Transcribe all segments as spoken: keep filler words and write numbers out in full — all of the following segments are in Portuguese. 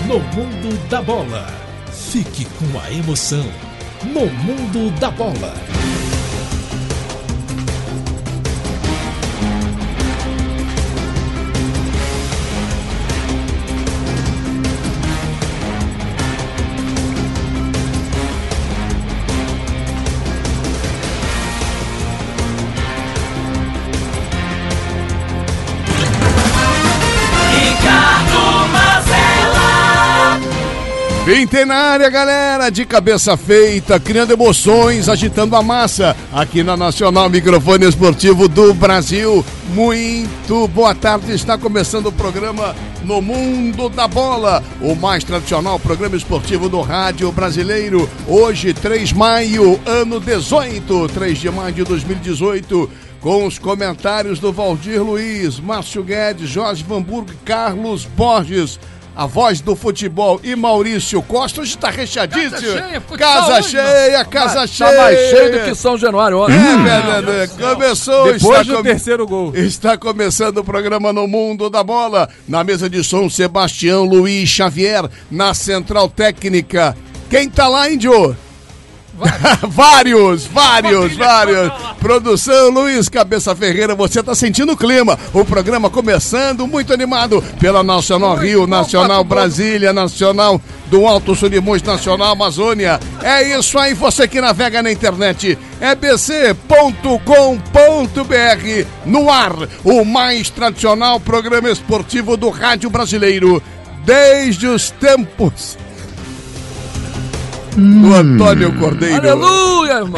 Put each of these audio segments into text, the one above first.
no Mundo da Bola. Fique com a emoção no Mundo da Bola. Vinte na área, galera, de cabeça feita, criando emoções, agitando a massa, aqui na Nacional Microfone Esportivo do Brasil. Muito boa tarde, está começando o programa No Mundo da Bola, o mais tradicional programa esportivo do rádio brasileiro. Hoje, três de maio, ano dezoito, três de maio de dois mil e dezoito, com os comentários do Valdir Luiz, Márcio Guedes, Jorge Vanburgo e Carlos Borges. A voz do futebol e Maurício Costa hoje está recheadíssimo. Casa cheia, casa cheia, hoje, casa tá, cheia. Tá mais cheio do que São Januário ontem. É, verdade. Começou. Depois do com... terceiro gol. Está começando o programa No Mundo da Bola. Na mesa de som, Sebastião Luiz Xavier. Na central técnica. Quem tá lá, Índio? Vários, vários, vários. Produção Luiz Cabeça Ferreira, você tá sentindo o clima. O programa começando, muito animado pela Nacional Rio, Nacional Brasília, Nacional do Alto Solimões, Nacional Amazônia. É isso aí, você que navega na internet. É b c ponto com ponto b r. No ar, o mais tradicional programa esportivo do rádio brasileiro. Desde os tempos do Antônio Cordeiro. Aleluia, irmão.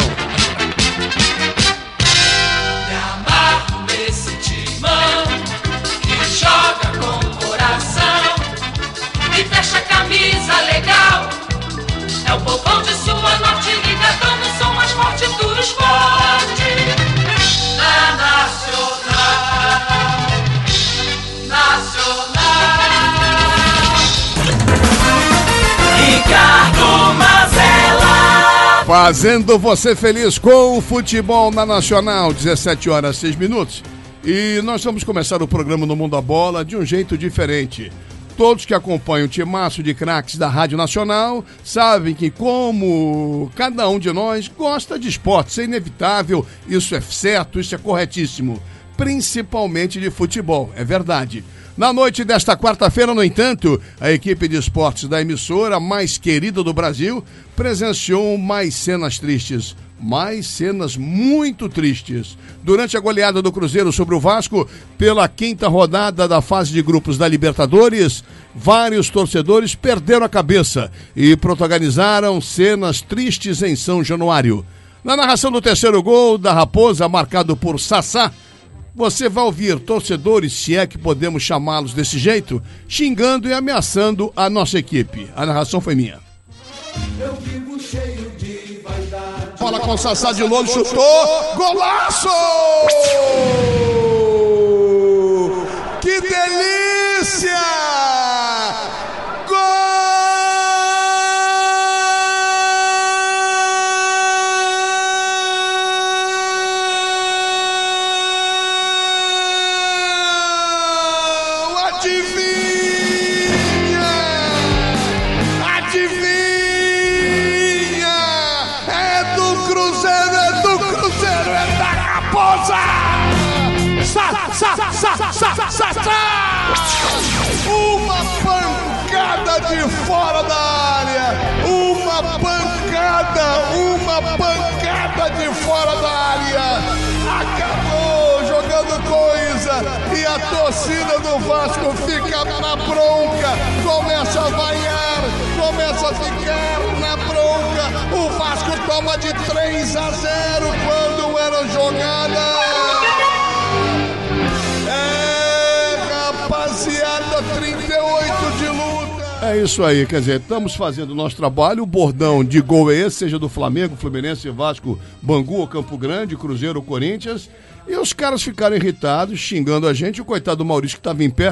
Me amarro nesse timão que joga com o coração e fecha a camisa legal. É o povão de sua norte ligadão no som mais forte do esporte. Na Nacional, Nacional. Ricardo Mazella. Fazendo você feliz com o futebol na Nacional, dezessete horas, seis minutos. E nós vamos começar o programa No Mundo da Bola de um jeito diferente. Todos que acompanham o timaço de craques da Rádio Nacional sabem que, como cada um de nós gosta de esporte, isso é inevitável, isso é certo, isso é corretíssimo. Principalmente de futebol, é verdade. Na noite desta quarta-feira, no entanto, a equipe de esportes da emissora mais querida do Brasil presenciou mais cenas tristes, mais cenas muito tristes. Durante a goleada do Cruzeiro sobre o Vasco, pela quinta rodada da fase de grupos da Libertadores, vários torcedores perderam a cabeça e protagonizaram cenas tristes em São Januário. Na narração do terceiro gol da Raposa, marcado por Sassá, você vai ouvir torcedores, se é que podemos chamá-los desse jeito, xingando e ameaçando a nossa equipe. A narração foi minha. Eu vivo cheio de vaidade. Bola com o Sassá de longe, chutou, golaço! Que delícia! Gol! Uma pancada de fora da área, uma pancada, uma pancada de fora da área, acabou jogando coisa e a torcida do Vasco fica na bronca, começa a vaiar, começa a ficar na bronca, o Vasco toma de três a zero quando era jogada. Rapaziada, trinta e oito de luta. É isso aí, quer dizer, estamos fazendo o nosso trabalho, o bordão de gol é esse, seja do Flamengo, Fluminense, Vasco, Bangu ou Campo Grande, Cruzeiro ou Corinthians, e os caras ficaram irritados, xingando a gente, o coitado do Maurício que estava em pé,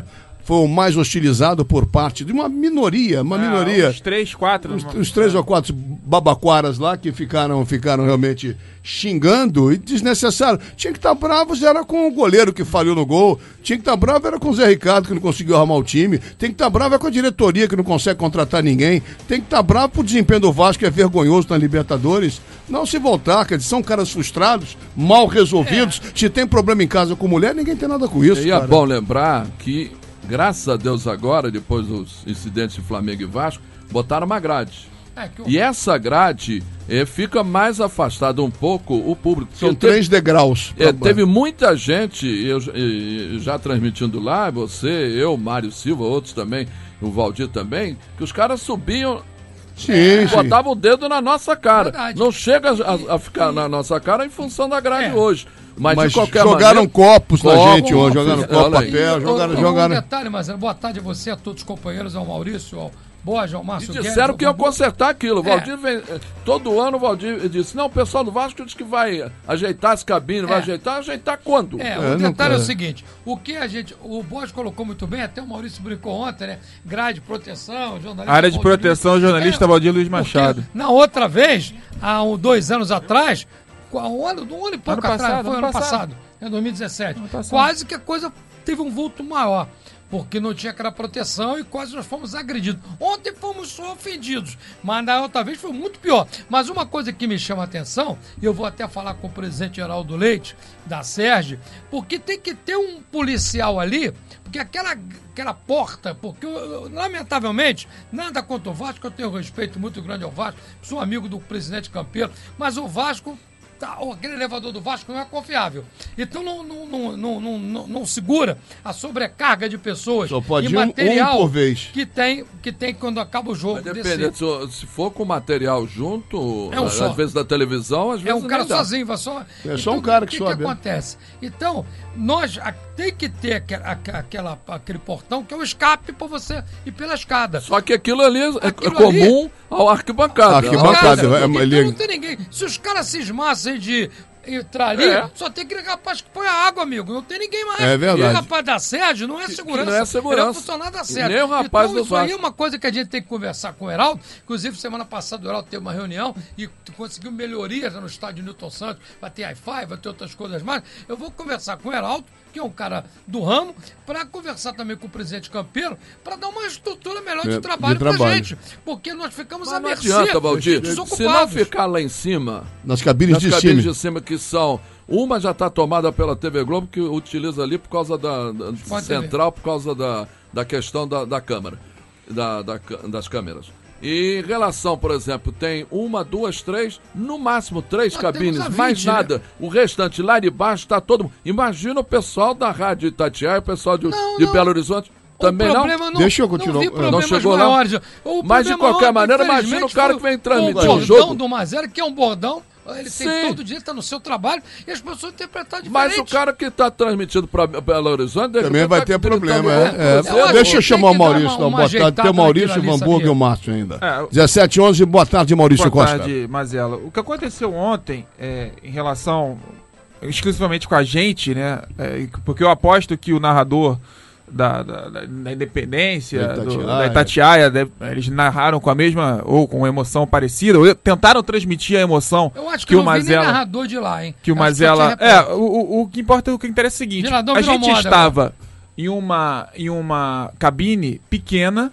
foi o mais hostilizado por parte de uma minoria, uma Ah, minoria. Uns três, quatro. Os, os três ou quatro babaquaras lá que ficaram, ficaram realmente xingando e desnecessário. Tinha que estar bravo, era com o goleiro que falhou no gol. Tinha que estar bravo, era com o Zé Ricardo que não conseguiu arrumar o time. Tem que estar bravo é com a diretoria que não consegue contratar ninguém. Tem que estar bravo pro desempenho do Vasco que é vergonhoso na Libertadores. Não se voltar, quer dizer, são caras frustrados, mal resolvidos. É. Se tem problema em casa com mulher, ninguém tem nada com isso. E é bom lembrar que, graças a Deus agora, depois dos incidentes de Flamengo e Vasco, botaram uma grade. É, eu... E essa grade é, fica mais afastada um pouco o público. São três teve, degraus. É, teve muita gente, eu, eu, já transmitindo lá, você, eu, Mário Silva, outros também, o Valdir também, que os caras subiam, sim, é, sim. botavam o dedo na nossa cara. Verdade. Não chega a, a ficar na nossa cara em função da grade é. hoje. Mas, Mas de qualquer jogaram maneira, copos na copo, gente hoje, jogaram copo, papel, jogaram... Um jogaram... detalhe, mas boa tarde a você, a todos os companheiros, ao Maurício, ao Borja, ao Márcio E Guedes, disseram que iam Gugu. consertar aquilo. O É. Valdir vem, todo ano o Valdir disse, não, o pessoal do Vasco disse que vai ajeitar as cabines, vai É. ajeitar, ajeitar quando? É, É, o não detalhe é o quero. seguinte, o que a gente, o Borges colocou muito bem, até o Maurício brincou ontem, né? Grade, proteção, jornalista... Área de Valdir proteção, Luiz. jornalista É, Valdir Luiz porque Machado. Na outra vez, há um, dois anos atrás, um ano, um ano e pouco Ano atrás, passado, foi ano ano passado, passado. em dois mil e dezessete, Ano passado. quase que a coisa teve um vulto maior. Porque não tinha aquela proteção e quase nós fomos agredidos. Ontem fomos só ofendidos, mas na outra vez foi muito pior. Mas uma coisa que me chama a atenção, e eu vou até falar com o presidente Geraldo Leite, da Sérgio, porque tem que ter um policial ali, porque aquela, aquela porta, porque eu, lamentavelmente, nada contra o Vasco, eu tenho um respeito muito grande ao Vasco, sou amigo do presidente Campeiro, mas o Vasco... Tá, aquele elevador do Vasco não é confiável. Então não, não, não, não, não, não, não segura a sobrecarga de pessoas Só pode e ir um- material um por vez. que tem, que tem quando acaba o jogo. Mas depende, descer. se, se for com material junto, É um às só. vezes da televisão, às É vezes um cara nem dá. sozinho, vai só. É só um cara que o que, que sobe, né? acontece? Então, nós a- tem que ter aquela, aquela, aquele portão que é o escape para você ir pela escada. Só que aquilo ali é, é Aquilo comum ao arquibancada. Arquibancada. Cara, é, então ele- não tem ninguém. Se os caras cismassem de entrar ali, É. só tem aquele rapaz que põe a água, amigo. Não tem ninguém mais. É verdade. E o rapaz da Sérgio não é segurança. não é segurança. Ele é funcionário da Sérgio. Nem o rapaz então, do isso aí é Vasco. uma coisa que a gente tem que conversar com o Heraldo. Inclusive, semana passada o Heraldo teve uma reunião e conseguiu melhorias no estádio Newton Santos. Vai ter Wi-Fi, vai ter outras coisas mais. Eu vou conversar com o Heraldo, que é um cara do ramo, para conversar também com o presidente Campeiro, para dar uma estrutura melhor de É, trabalho de pra trabalho. gente. Porque nós ficamos Mas à não mercê adianta, Valdir. de Se não desocupados. ficar lá em cima, nas cabines nas de cabines cima. de cima que são... Uma já está tomada pela T V Globo, que utiliza ali por causa da, da Sport central, por causa da, da questão da, da câmera, da, da, das câmeras. E em relação, por exemplo, tem uma, duas, três, no máximo três Nós cabines, temos a mais vinte, nada. né? O restante lá de baixo está todo mundo. Imagina o pessoal da Rádio Itatiaia, o pessoal de, Não, de não. Belo Horizonte. Também o não? problema não. Deixa eu continuar. Não vi Não problemas chegou lá? maiores. O Mas, de problema qualquer ontem, maneira, imagina o infelizmente, cara foi que vem o transmitir bordão o jogo. do Mazera, que é um bordão. Ele Sim. tem todo dia, está no seu trabalho, e as pessoas interpretam diferente. Mas o cara que está transmitido para Belo Horizonte... de Também repente, vai tá ter gritando problema. alto É, com é. você. Eu acho Deixa que eu chamar o tem que dar Maurício. uma- Não, uma boa tarde. ajeitada Tem o Maurício, naquilo o ali, Hamburgo sabia? e o Márcio ainda. É, dezessete e onze, boa tarde, Maurício Boa Costa. tarde, Mazela. O que aconteceu ontem, é, em relação exclusivamente com a gente, né? é, porque eu aposto que o narrador da, da, da- da Independência, Da do- Itatiaia. da Itatiaia, deve- eles narraram com a mesma, ou com emoção parecida, ou tentaram transmitir a emoção Eu acho que, que o não vi nem Mazela... narrador de lá, hein? Que o Acho só Mazela. tinha É, repórter. o, o, o que importa, o que interessa é o seguinte: Gerador a virou gente moda estava em uma, em uma cabine pequena.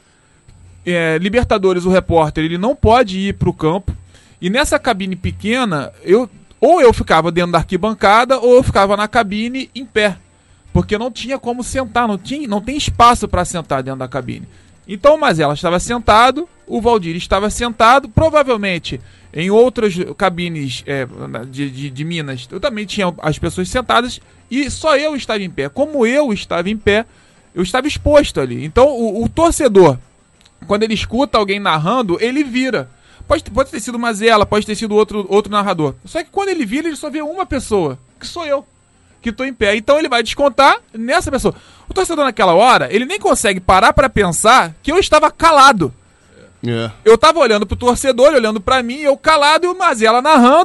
é, Libertadores, o repórter, ele não pode ir pro campo. E nessa cabine pequena, eu ou eu ficava dentro da arquibancada ou eu ficava na cabine em pé. Porque não tinha como sentar, não, tinha, não tem espaço para sentar dentro da cabine. Então o Mazela estava sentado, o Valdir estava sentado, provavelmente em outras cabines é, de, de, de Minas, eu também tinha as pessoas sentadas e só eu estava em pé. Como eu estava em pé, eu estava exposto ali. Então o, o torcedor, quando ele escuta alguém narrando, ele vira. Pode, pode ter sido Mazela, pode ter sido outro, outro narrador. Só que quando ele vira, ele só vê uma pessoa, que sou eu, que estou em pé. Então ele vai descontar nessa pessoa. O torcedor naquela hora, ele nem consegue parar para pensar que eu estava calado. É. Eu tava olhando pro torcedor, olhando pra mim, eu calado e o Mazela narrando.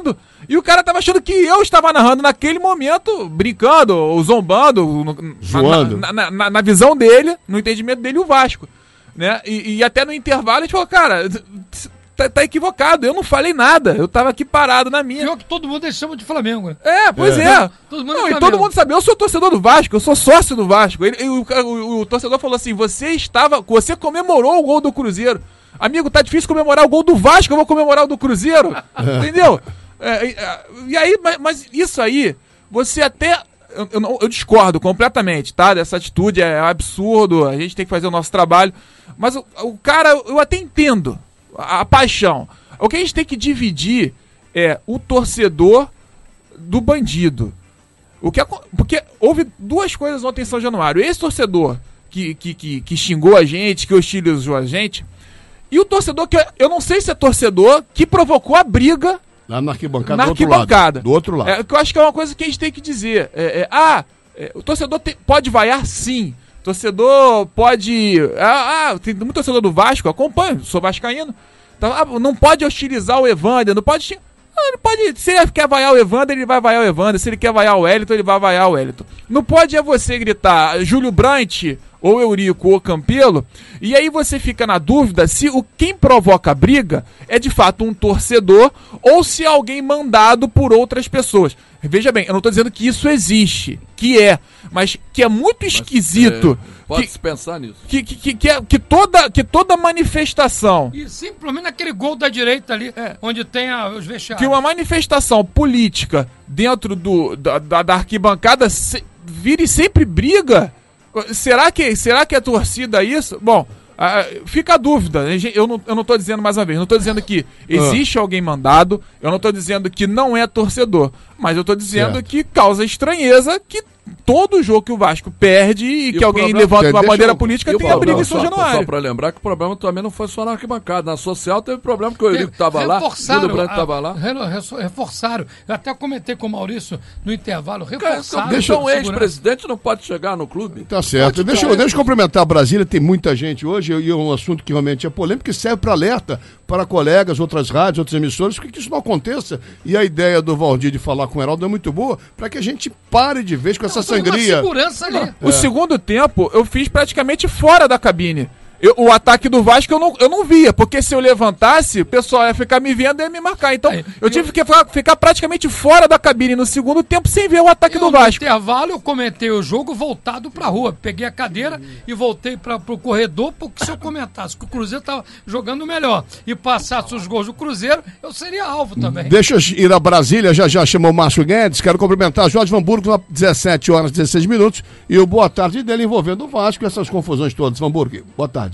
E o cara tava achando que eu estava narrando naquele momento, brincando, ou zombando, Zoando. Na, na, na, na visão dele, no entendimento dele, o Vasco. Né? E, e até no intervalo a gente falou, cara, tá, tá equivocado, eu não falei nada, eu tava aqui parado na minha. Pior que todo mundo chama de Flamengo, né? É, pois é. é. Todo mundo não, é e todo mundo sabe, eu sou torcedor do Vasco, eu sou sócio do Vasco. Ele, o, o, o torcedor falou assim, você estava, você comemorou o gol do Cruzeiro. Amigo, tá difícil comemorar o gol do Vasco, eu vou comemorar o do Cruzeiro. Entendeu? É, é, e aí, mas, mas isso aí, você até... Eu, eu, não, eu discordo completamente, tá? Dessa atitude, é absurdo, a gente tem que fazer o nosso trabalho. Mas o, o cara, eu até entendo a, a paixão. O que a gente tem que dividir é o torcedor do bandido. O que, porque houve duas coisas ontem em São Januário. Esse torcedor que, que, que, que xingou a gente, que hostilizou a gente, e o torcedor que eu não sei se é torcedor que provocou a briga lá na arquibancada, na do, arquibancada. Outro lado, do outro lado. É, que eu acho que é uma coisa que a gente tem que dizer. É, é, ah, é, o torcedor tem, pode vaiar, sim. O torcedor pode... Ah, ah, tem muito torcedor do Vasco, acompanho, sou vascaíno. Então, ah, não pode hostilizar o Evander, não pode... Ah, ele pode... Se ele quer vaiar o Evander, ele vai vaiar o Evander. Se ele quer vaiar o Wellington, ele vai vaiar o Wellington. Não pode é você gritar Júlio Brandt... ou Eurico, ou Campelo, e aí você fica na dúvida se o quem provoca a briga é de fato um torcedor ou se é alguém mandado por outras pessoas. Veja bem, eu não estou dizendo que isso existe, que é, mas que é muito esquisito. É, pode-se pensar nisso. Que, que, que, que, é, que, toda, que toda manifestação... E simplesmente naquele gol da direita ali, é, onde tem a, os vestiários. Que uma manifestação política dentro do, da, da, da arquibancada se, vire sempre briga... Será que, será que é torcida isso? Bom, uh, fica a dúvida. Eu não, eu não tô dizendo mais uma vez, não tô dizendo que existe ah. alguém mandado, eu não tô dizendo que não é torcedor, mas eu tô dizendo certo. que causa estranheza que todo jogo que o Vasco perde e, e que alguém problema, levanta uma bandeira eu, política tem a briga em São Januário. Só pra lembrar que o problema também não foi só na arquibancada. Na social teve problema que o Eurico tava lá, o Júlio Branco tava lá. Reforçaram. Eu até comentei com o Maurício no intervalo. Reforçaram. Deixa um ex-presidente não pode chegar no clube. Tá certo. Deixa eu, deixa eu cumprimentar a Brasília. Tem muita gente hoje e é um assunto que realmente é polêmico e serve para alerta para colegas, outras rádios, outras emissoras, que isso não aconteça. E a ideia do Valdir de falar com o Heraldo é muito boa para que a gente pare de vez com essa sangria. Segurança ali. É. O segundo tempo eu fiz praticamente fora da cabine. Eu, o ataque do Vasco eu não, eu não via, porque se eu levantasse, o pessoal ia ficar me vendo e ia me marcar. Então, aí, eu tive eu... que ficar, ficar praticamente fora da cabine no segundo tempo sem ver o ataque eu, do Vasco. No intervalo, eu comentei o jogo voltado pra rua. Peguei a cadeira e voltei pra, pro corredor, porque se eu comentasse que o Cruzeiro tava jogando melhor e passasse os gols do Cruzeiro, eu seria alvo também. Deixa eu ir a Brasília, já já chamou o Márcio Guedes. Quero cumprimentar Jorge Van Burgo, dezessete horas e dezesseis minutos. E o boa tarde dele envolvendo o Vasco e essas confusões todas. Van Burgo, boa tarde.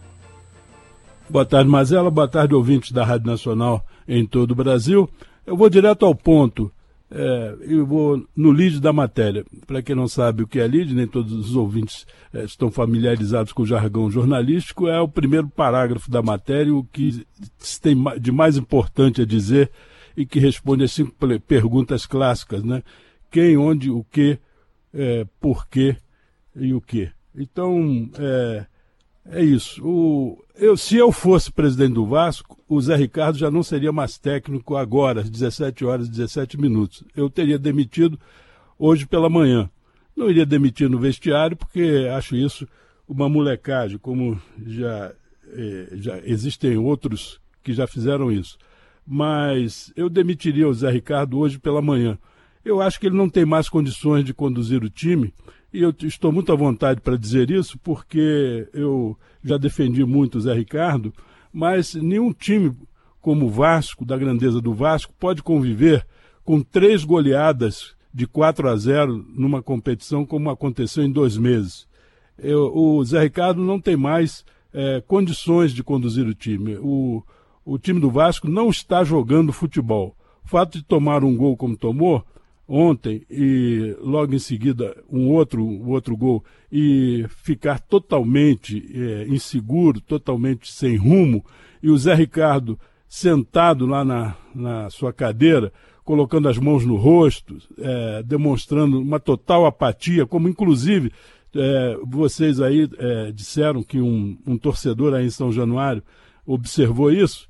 Boa tarde, Mazela. Boa tarde, ouvintes da Rádio Nacional em todo o Brasil. Eu vou direto ao ponto. É, eu vou no lead da matéria. Para quem não sabe o que é lead, nem todos os ouvintes é, estão familiarizados com o jargão jornalístico. É o primeiro parágrafo da matéria, o que se tem de mais importante a dizer e que responde às cinco perguntas clássicas, né? Quem, onde, o que, é, por quê e o que. Então, é, é isso. O, eu, se eu fosse presidente do Vasco, o Zé Ricardo já não seria mais técnico agora, às dezessete horas e dezessete minutos. Eu teria demitido hoje pela manhã. Não iria demitir no vestiário, porque acho isso uma molecagem, como já, eh, já existem outros que já fizeram isso. Mas eu demitiria o Zé Ricardo hoje pela manhã. Eu acho que ele não tem mais condições de conduzir o time, e eu estou muito à vontade para dizer isso, porque eu já defendi muito o Zé Ricardo, mas nenhum time como o Vasco, da grandeza do Vasco, pode conviver com três goleadas de quatro a zero numa competição como aconteceu em dois meses. Eu, o Zé Ricardo não tem mais é, condições de conduzir o time. O, o time do Vasco não está jogando futebol. O fato de tomar um gol como tomou ontem e logo em seguida um outro, um outro gol e ficar totalmente é, inseguro, totalmente sem rumo, e o Zé Ricardo sentado lá na, na sua cadeira, colocando as mãos no rosto, é, demonstrando uma total apatia, como inclusive é, vocês aí é, disseram que um, um torcedor aí em São Januário observou isso.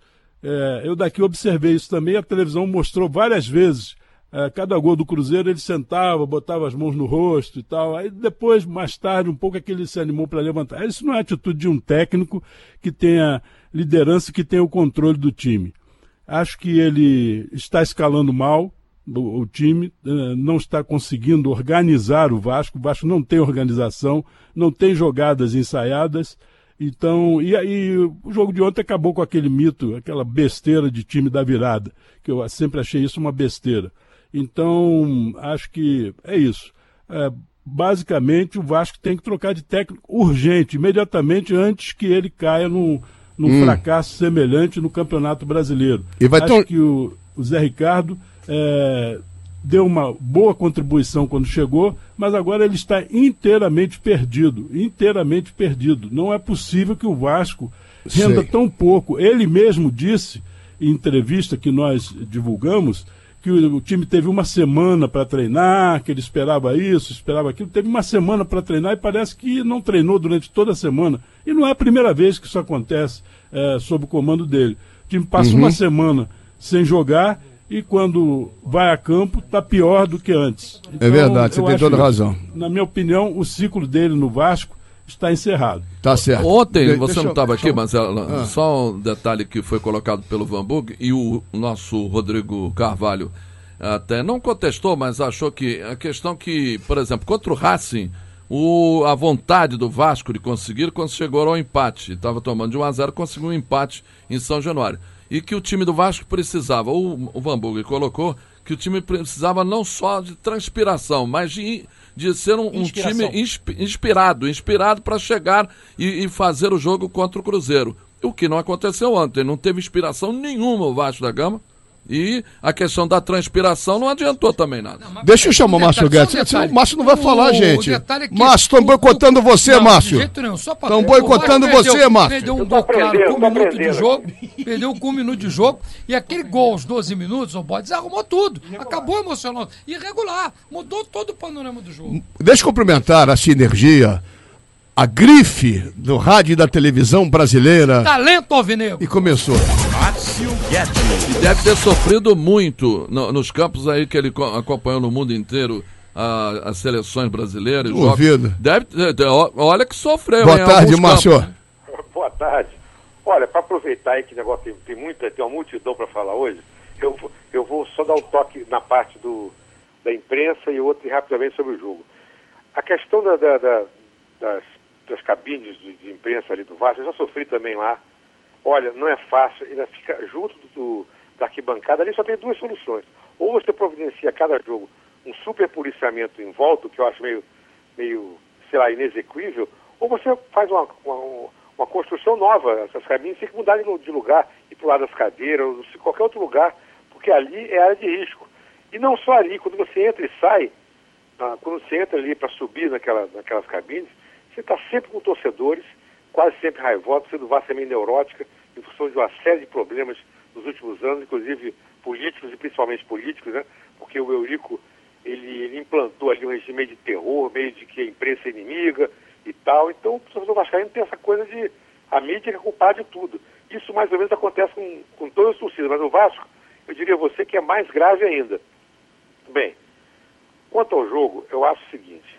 É, eu daqui observei isso também, a televisão mostrou várias vezes. É, cada gol do Cruzeiro ele sentava, botava as mãos no rosto e tal. Aí depois, mais tarde, um pouco é que ele se animou para levantar. Isso não é atitude de um técnico que tenha liderança, que tenha o controle do time. Acho que ele está escalando mal o, o time, não está conseguindo organizar o Vasco. O Vasco não tem organização, não tem jogadas ensaiadas. Então, e aí o jogo de ontem acabou com aquele mito, aquela besteira de time da virada, que eu sempre achei isso uma besteira. Então, acho que é isso. É, basicamente, o Vasco tem que trocar de técnico urgente, imediatamente antes que ele caia num, num hum. fracasso semelhante no Campeonato Brasileiro. E vai acho ter... que o, o Zé Ricardo é, deu uma boa contribuição quando chegou, mas agora ele está inteiramente perdido, inteiramente perdido. Não é possível que o Vasco renda Sei. tão pouco. Ele mesmo disse, em entrevista que nós divulgamos, que o, o time teve uma semana para treinar, que ele esperava isso, esperava aquilo, teve uma semana para treinar e parece que não treinou durante toda a semana. E não é a primeira vez que isso acontece é, sob o comando dele. O time passa uhum. uma semana sem jogar e quando vai a campo está pior do que antes. Então, é verdade, você tem toda razão. Na minha opinião, o ciclo dele no Vasco está encerrado. Tá certo. Ontem, de, você não estava aqui, eu... mas ela, ah. só um detalhe que foi colocado pelo Van Burg e o nosso Rodrigo Carvalho até não contestou, mas achou que a questão que, por exemplo, contra o Racing, o, a vontade do Vasco de conseguir, quando chegou ao empate, estava tomando de um a zero, conseguiu um empate em São Januário. E que o time do Vasco precisava, o, o Van Burg colocou, que o time precisava não só de transpiração, mas de, de ser um, um time insp, inspirado, inspirado para chegar e, e fazer o jogo contra o Cruzeiro. O que não aconteceu ontem, não teve inspiração nenhuma o Vasco da Gama. E a questão da transpiração não adiantou também nada. Não, Deixa eu chamar o Márcio Guedes, senão o Márcio não vai o, falar, gente. É Márcio, estão boicotando você, não, Márcio. Estão boicotando você, Márcio. Perdeu um gol claro com um minuto de jogo, perdeu com um minuto de jogo, e aquele gol aos doze minutos, o Bode desarrumou tudo. Acabou emocional. Irregular. Mudou todo o panorama do jogo. Deixa eu cumprimentar a sinergia, a grife do rádio e da televisão brasileira. Talento alvinegro. E começou. E deve ter sofrido muito no, nos campos aí que ele acompanhou no mundo inteiro a, as seleções brasileiras. Duvido. Deve ter, olha que sofreu. Boa tarde, Márcio. Boa tarde. Olha, para aproveitar aí que o negócio tem, tem muita, tem uma multidão para falar hoje, eu, eu vou só dar um toque na parte do, da imprensa e outro rapidamente sobre o jogo. A questão da, da, da, das, das cabines de, de imprensa ali do Vasco, eu já sofri também lá. Olha, não é fácil, ainda fica junto do, do, da arquibancada, ali só tem duas soluções. Ou você providencia a cada jogo um super policiamento em volta, que eu acho meio, meio sei lá, inexequível, ou você faz uma, uma, uma construção nova. Essas cabines têm que mudar de, de lugar, ir para o lado das cadeiras, ou qualquer outro lugar, porque ali é área de risco. E não só ali, quando você entra e sai, ah, quando você entra ali para subir naquela, naquelas cabines, você está sempre com torcedores, quase sempre raivosos, sendo Vasco meio neurótica, em função de uma série de problemas nos últimos anos, inclusive políticos e principalmente políticos, né? Porque o Eurico, ele, ele implantou ali um regime meio de terror, meio de que a imprensa é inimiga e tal. Então o torcedor vascaíno tem essa coisa de a mídia que é culpada de tudo. Isso mais ou menos acontece com, com todas as torcidas, mas no Vasco, eu diria a você que é mais grave ainda. Bem, quanto ao jogo, eu acho o seguinte,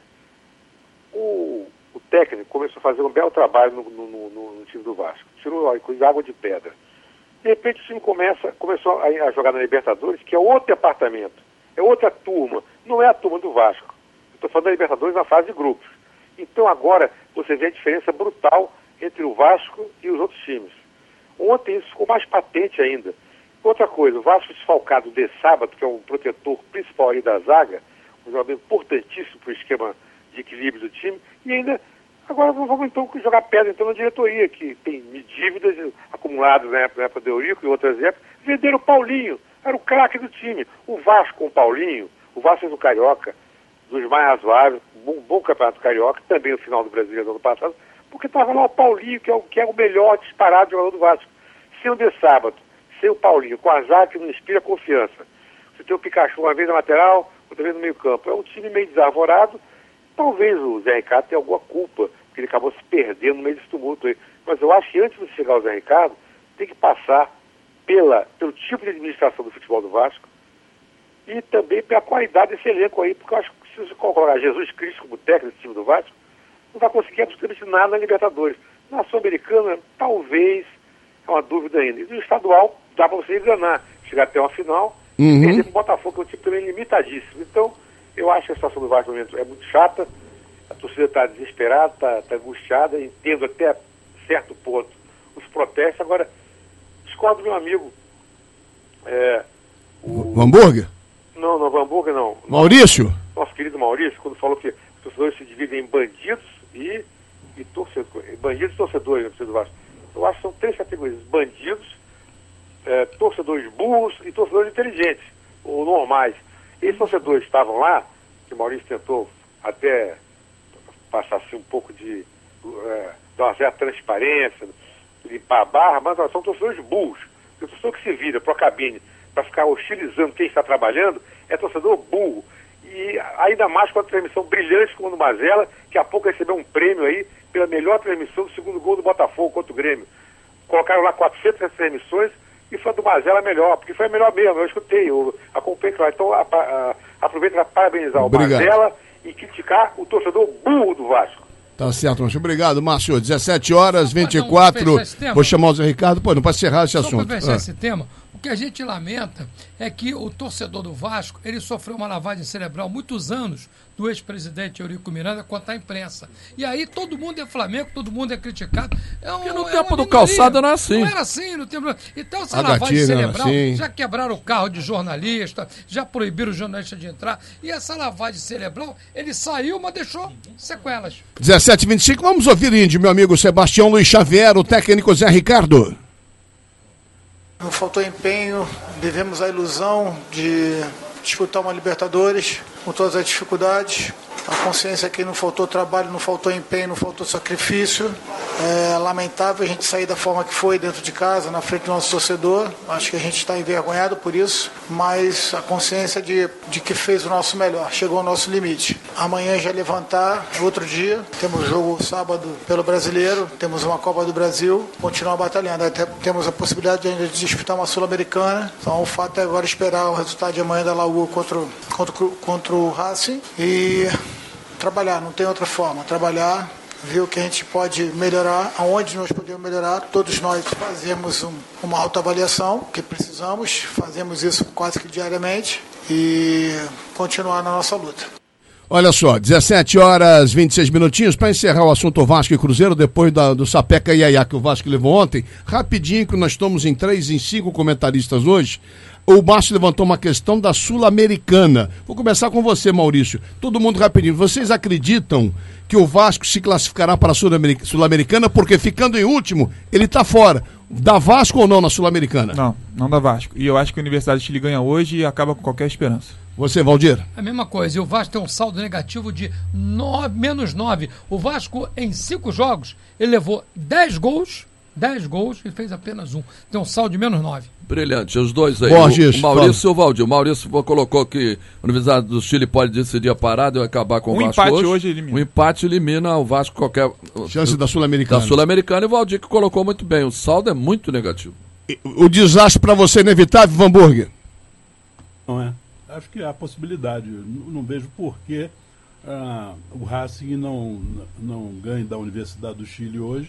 o... o técnico começou a fazer um belo trabalho no, no, no, no time do Vasco. Tirou ó, água de pedra. De repente o time começa, começou a, a jogar na Libertadores, que é outro departamento, é outra turma, não é a turma do Vasco. Estou falando da Libertadores na fase de grupos. Então agora você vê a diferença brutal entre o Vasco e os outros times. Ontem isso ficou mais patente ainda. Outra coisa, o Vasco desfalcado de sábado, que é um protetor principal aí da zaga, um jogador importantíssimo para o esquema de equilíbrio do time, e ainda, agora vamos então jogar pedra então na diretoria, que tem dívidas acumuladas na época, na época do Eurico e outras épocas, venderam o Paulinho, era o craque do time. O Vasco com o Paulinho, o Vasco fez o Carioca, dos mais razoáveis, um bom campeonato carioca, também no final do Brasileiro do ano passado, porque estava lá o Paulinho, que é o, que é o melhor disparado jogador do Vasco. Sem o de sábado, sem o Paulinho, com a zaga que não inspira confiança. Você tem o Pikachu uma vez na lateral, outra vez no meio campo. É um time meio desarvorado. Talvez o Zé Ricardo tenha alguma culpa, porque ele acabou se perdendo no meio desse tumulto aí. Mas eu acho que antes de chegar ao Zé Ricardo, tem que passar pela, pelo tipo de administração do futebol do Vasco e também pela qualidade desse elenco aí, porque eu acho que se você colocar Jesus Cristo como técnico desse time do Vasco, não vai conseguir absolutamente nada na Libertadores. Na Sul-Americana, talvez, é uma dúvida ainda. E no estadual, dá para você enganar, chegar até uma final, uhum. e perder para o Botafogo, que é um time também limitadíssimo. Então, eu acho que a situação do Vasco no momento é muito chata, a torcida está desesperada, está tá angustiada, entendo até certo ponto os protestos. Agora, discordo do meu amigo. É, o Hamburger? Não, não, Hamburger não. Maurício? Nosso querido Maurício, quando falou que os torcedores se dividem em bandidos e, e torcedores. Bandidos e torcedores na torcida do Vasco. Eu acho que são três categorias: bandidos, é, torcedores burros e torcedores inteligentes, ou normais. Esses torcedores estavam lá, que o Maurício tentou até passar assim, um pouco de é, dar uma certa transparência, limpar a barra, mas são torcedores burros. O torcedor que se vira para a cabine para ficar hostilizando quem está trabalhando é torcedor burro. E ainda mais com a transmissão brilhante como no Mazela, que há pouco recebeu um prêmio aí pela melhor transmissão do segundo gol do Botafogo contra o Grêmio. Colocaram lá quatrocentas transmissões e foi a do Mazela melhor, porque foi a melhor mesmo, eu escutei, eu acompanhei lá. Então a, a, aproveito para parabenizar Obrigado. o Mazela e criticar o torcedor burro do Vasco. Tá certo, Márcio. Obrigado, Márcio. dezessete horas, vinte e quatro. Vou chamar o Zé Ricardo. Pô, não pode encerrar esse Só assunto. para fechar ah. esse tema, o que a gente lamenta é que o torcedor do Vasco, ele sofreu uma lavagem cerebral muitos anos do ex-presidente Eurico Miranda contra a imprensa. E aí todo mundo é Flamengo, todo mundo é criticado. É um, Porque no é tempo do Calçado não era assim. Não era assim no tempo. Então essa A lavagem gatilha, cerebral, sim. já quebraram o carro de jornalista, já proibiram o jornalista de entrar. E essa lavagem cerebral, ele saiu, mas deixou sequelas. dezessete e vinte e cinco, vamos ouvir, Índio, meu amigo Sebastião Luiz Xavier, o técnico Zé Ricardo. Não faltou empenho, vivemos a ilusão de disputar uma Libertadores com todas as dificuldades. A consciência que não faltou trabalho, não faltou empenho, não faltou sacrifício. É lamentável a gente sair da forma que foi dentro de casa, na frente do nosso torcedor. Acho que a gente está envergonhado por isso, mas a consciência de, de que fez o nosso melhor, chegou ao nosso limite. Amanhã já levantar, outro dia, temos jogo sábado pelo Brasileiro, temos uma Copa do Brasil, continuar batalhando. Até temos a possibilidade de ainda disputar uma Sul-Americana, então o fato é agora esperar o resultado de amanhã da Laú contra, contra, contra o Racing e trabalhar, não tem outra forma, trabalhar, ver o que a gente pode melhorar, aonde nós podemos melhorar. Todos nós fazemos um, uma autoavaliação, que precisamos, fazemos isso quase que diariamente e continuar na nossa luta. Olha só, dezessete horas, vinte e seis minutinhos, para encerrar o assunto Vasco e Cruzeiro, depois da, do Sapeca e Iaiá que o Vasco levou ontem, rapidinho, que nós estamos em três, em cinco comentaristas hoje. O Márcio levantou uma questão da Sul-Americana. Vou começar com você, Maurício. Todo mundo rapidinho. Vocês acreditam que o Vasco se classificará para a Sul-Americana? Porque ficando em último, ele está fora. Dá Vasco ou não na Sul-Americana? Não, não dá Vasco. E eu acho que a Universidade de Chile ganha hoje e acaba com qualquer esperança. Você, Valdir? A mesma coisa. E o Vasco tem um saldo negativo de nove, menos nove. O Vasco, em cinco jogos, ele levou dez gols, dez gols e fez apenas um. Tem um saldo de menos nove. Brilhante, os dois aí. Borges, o, o Maurício e o Valdir. O Maurício colocou que a Universidade do Chile pode decidir a parada e acabar com um o Vasco empate hoje. hoje elimina. Um empate elimina o Vasco qualquer... Chance da Sul-Americana. Da Sul-Americana, e o Valdir que colocou muito bem. O saldo é muito negativo. O desastre para você é inevitável, Van Burger? Não é. Acho que há possibilidade. Não, não vejo por que ah, o Racing não, não ganhe da Universidade do Chile hoje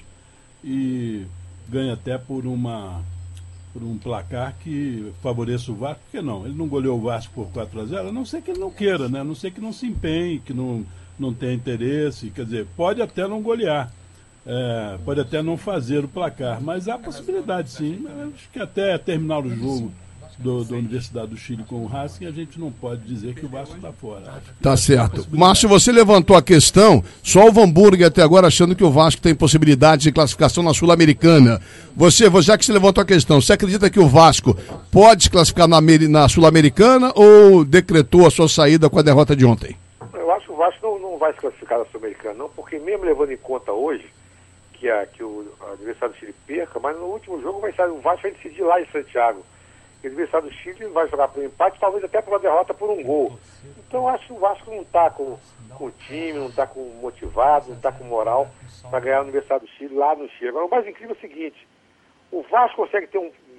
e ganha até por uma... por um placar que favoreça o Vasco. Por que não? Ele não goleou o Vasco por quatro a zero, a não ser que ele não queira, né? A não ser que não se empenhe, que não, não tenha interesse. Quer dizer, pode até não golear, é, pode até não fazer o placar, mas há possibilidade sim. Acho que até terminar o jogo do, da Universidade do Chile com o Racing, a gente não pode dizer que o Vasco está fora. Tá certo. Márcio, você levantou a questão, só o Van Burger até agora achando que o Vasco tem possibilidade de classificação na Sul-Americana. Você, já que você levantou a questão, você acredita que o Vasco pode se classificar na, na Sul-Americana ou decretou a sua saída com a derrota de ontem? Eu acho que o Vasco não, não vai se classificar na Sul-Americana, não, porque mesmo levando em conta hoje que a, que o, a Universidade do Chile perca, mas no último jogo vai sair, o Vasco vai decidir lá em Santiago. A Universidade do Chile vai jogar por um empate, talvez até por uma derrota por um gol. Então eu acho que o Vasco não está com, com o time, não está com motivado, não está com moral para ganhar a Universidade do Chile lá no Chile. Agora o mais incrível é o seguinte, o Vasco consegue ter um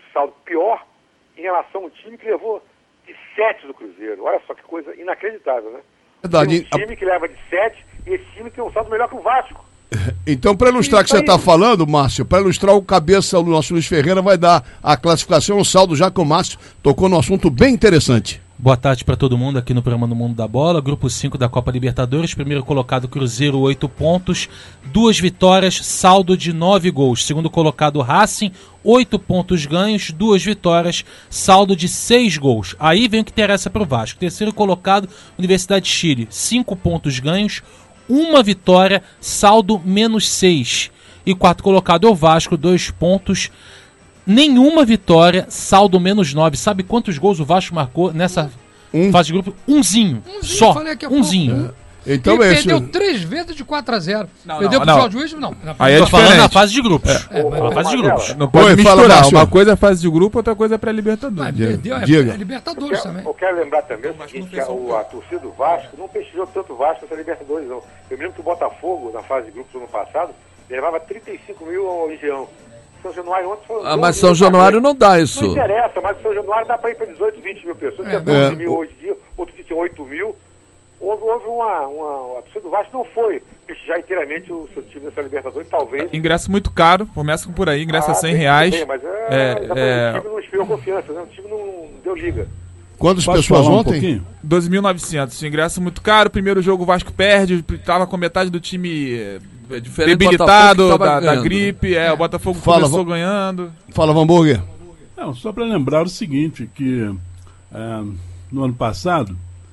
saldo pior em relação ao time que levou de sete do Cruzeiro. Olha só que coisa inacreditável, né? Verdade. Tem um time que leva de sete e esse time tem um saldo melhor que o Vasco. Então, para ilustrar o que você está falando, Márcio, para ilustrar o cabeça, o nosso Luiz Ferreira vai dar a classificação, o saldo, já que o Márcio tocou num assunto bem interessante. Boa tarde para todo mundo aqui no programa do Mundo da Bola. Grupo cinco da Copa Libertadores. Primeiro colocado Cruzeiro, oito pontos. Duas vitórias, saldo de nove gols. Segundo colocado Racing, oito pontos ganhos. Duas vitórias, saldo de seis gols. Aí vem o que interessa para o Vasco. Terceiro colocado, Universidade de Chile, cinco pontos ganhos. Uma vitória, saldo menos seis. E quarto colocado é o Vasco, dois pontos. Nenhuma vitória, saldo menos nove. Sabe quantos gols o Vasco marcou nessa um. fase de grupo? Umzinho. Umzinho só. Umzinho. É. Então ele é perdeu isso. três vezes de quatro a zero. Não, perdeu não, pro não. Jorge Wilson? Não. Aí é Tô falando diferente. na fase de grupos. É, mas- na fase de grupos. Não pode Oi, misturar. fala, Márcio. Uma coisa é fase de grupo, outra coisa é pré-libertadores. Mas perdeu, é, Diga. é Eu Libertadores quero, também. eu quero lembrar também o seguinte, que a, o- a torcida do Vasco não prestigiou tanto o Vasco nessa Libertadores, não. Eu me lembro que o Botafogo, na fase de grupos do ano passado, levava trinta e cinco mil ao Engenhão. São Januário ontem foi... Ah, mas São Januário não dá isso. Não interessa, mas São Januário dá para ir para dezoito, vinte mil pessoas. Tinha É. doze mil hoje em dia, outro dia tinha oito mil. Houve, houve uma, uma... A torcida do Vasco não foi prestigiar inteiramente o seu time nessa Libertadores, talvez... Ingresso muito caro, começa por aí, ingresso Ah, a cem tem- reais. tem, mas é, É, exatamente, é- o time não inspirou confiança, né? O time não, não deu liga. Quantas Posso pessoas falar um ontem? pouquinho? doze mil e novecentos. Ingresso muito caro. Primeiro jogo o Vasco perde. Tava com metade do time eh, É diferente do debilitado Botafogo que da, tava da ganhando. gripe. É, o Botafogo Fala, começou va- ganhando. Fala, Vamburger. Não, só para lembrar o seguinte, que é, no ano passado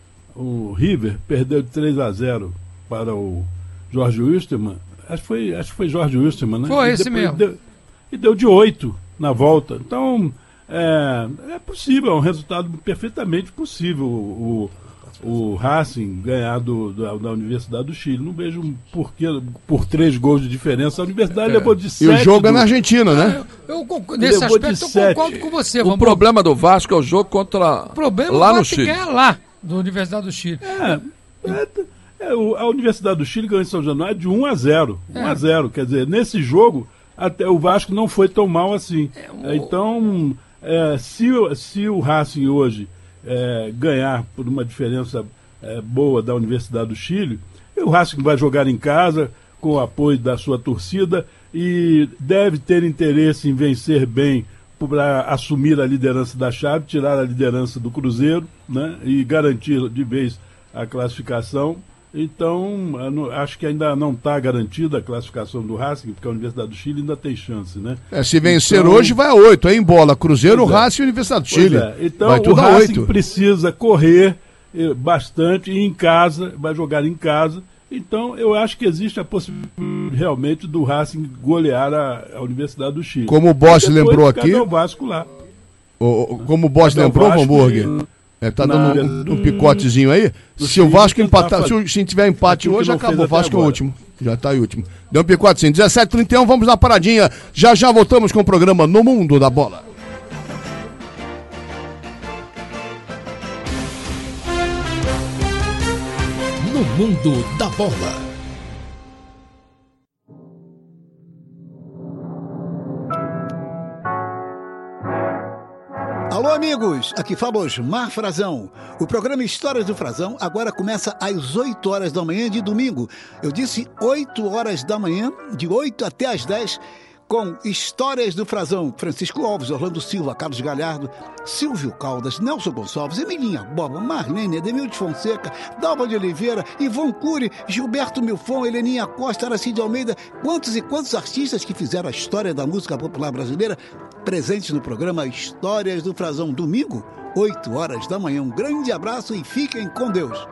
o River perdeu de três a zero para o Jorge Wilstermann. Acho que foi, acho que foi Jorge Wilstermann, né? Foi E esse depois mesmo. Deu, e deu de oito na volta. Então, é, é possível, é um resultado perfeitamente possível o, o Racing ganhar do, da, da Universidade do Chile. Não vejo um porquê por três gols de diferença. A Universidade levou de E sete. o jogo é do- na Argentina, né? Eu, concordo- nesse Levou de aspecto eu sete. concordo com você. O vamos- problema do Vasco é o jogo contra O problema lá é o no Vasco Chile. ganhar lá, da Universidade do Chile. É, é, é, o- a Universidade do Chile ganhou em São Januário de um a zero. É. um a zero. Quer dizer, nesse jogo, até o Vasco não foi tão mal assim. o- Então, é, se, o- se o Racing hoje é, ganhar por uma diferença é, boa da Universidade do Chile, o Racing vai jogar em casa com o apoio da sua torcida e deve ter interesse em vencer bem para assumir a liderança da chave, tirar a liderança do Cruzeiro, né, e garantir de vez a classificação. Então, eu não- acho que ainda não está garantida a classificação do Racing, porque a Universidade do Chile ainda tem chance, né? É, se vencer Então- hoje, vai a oito. Aí em bola, Cruzeiro, Pois é. Racing e Universidade do Pois Chile. é. Então, vai o tudo a Racing oito. precisa correr eh, bastante e em casa, vai jogar em casa. Então, eu acho que existe a possibilidade realmente do Racing golear a, a Universidade do Chile. Como o Boss E depois lembrou cabe aqui- ao Vasco lá. O- o- como o Boss Cadê o lembrou, Vasco Vamburger, e- é, tá na dando área um, do- um picotezinho aí. do Se o Chile Vasco tentar empatar, se, fazer o- se tiver empate aquilo que hoje, não acabou. fez O Vasco até é o agora. último. Já tá aí último. Deu um picotezinho. dezessete e trinta e um, vamos na paradinha. Já já voltamos com o programa No Mundo da Bola. No Mundo da Bola. Alô, amigos! Aqui fala Osmar Frazão. O programa Histórias do Frazão agora começa às oito horas da manhã de domingo. Eu disse oito horas da manhã, de oito até às dez, com Histórias do Frazão. Francisco Alves, Orlando Silva, Carlos Galhardo, Silvio Caldas, Nelson Gonçalves, Emilinha Boba, Marlene, Ademil de Fonseca, Dalva de Oliveira, Ivon Cury, Gilberto Milfon, Heleninha Costa, Aracide Almeida. Quantos e quantos artistas que fizeram a história da música popular brasileira presentes no programa Histórias do Frazão. Domingo, oito horas da manhã. Um grande abraço e fiquem com Deus.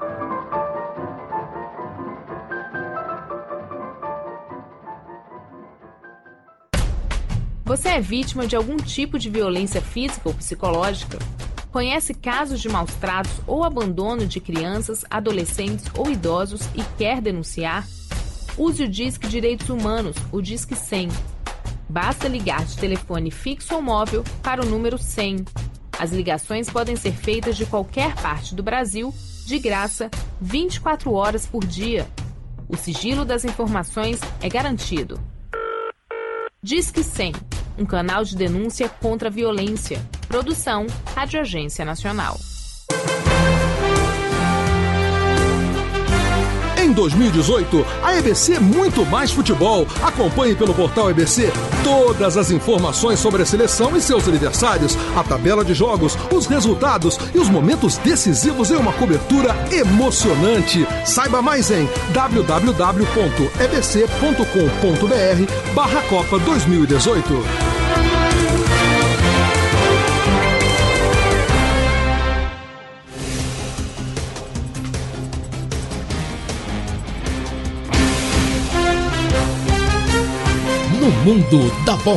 Você é vítima de algum tipo de violência física ou psicológica? Conhece casos de maus tratos ou abandono de crianças, adolescentes ou idosos e quer denunciar? Use o Disque Direitos Humanos, o Disque cem. Basta ligar de telefone fixo ou móvel para o número cem. As ligações podem ser feitas de qualquer parte do Brasil, de graça, vinte e quatro horas por dia. O sigilo das informações é garantido. Disque cem. um canal de denúncia contra a violência. Produção, Rádio Agência Nacional. Em dois mil e dezoito, a E B C Muito Mais Futebol. Acompanhe pelo portal E B C todas as informações sobre a seleção e seus adversários, a tabela de jogos, os resultados e os momentos decisivos em uma cobertura emocionante. Saiba mais em w w w ponto e b c ponto com ponto b r barra Copa dois mil e dezoito. No mundo da bola.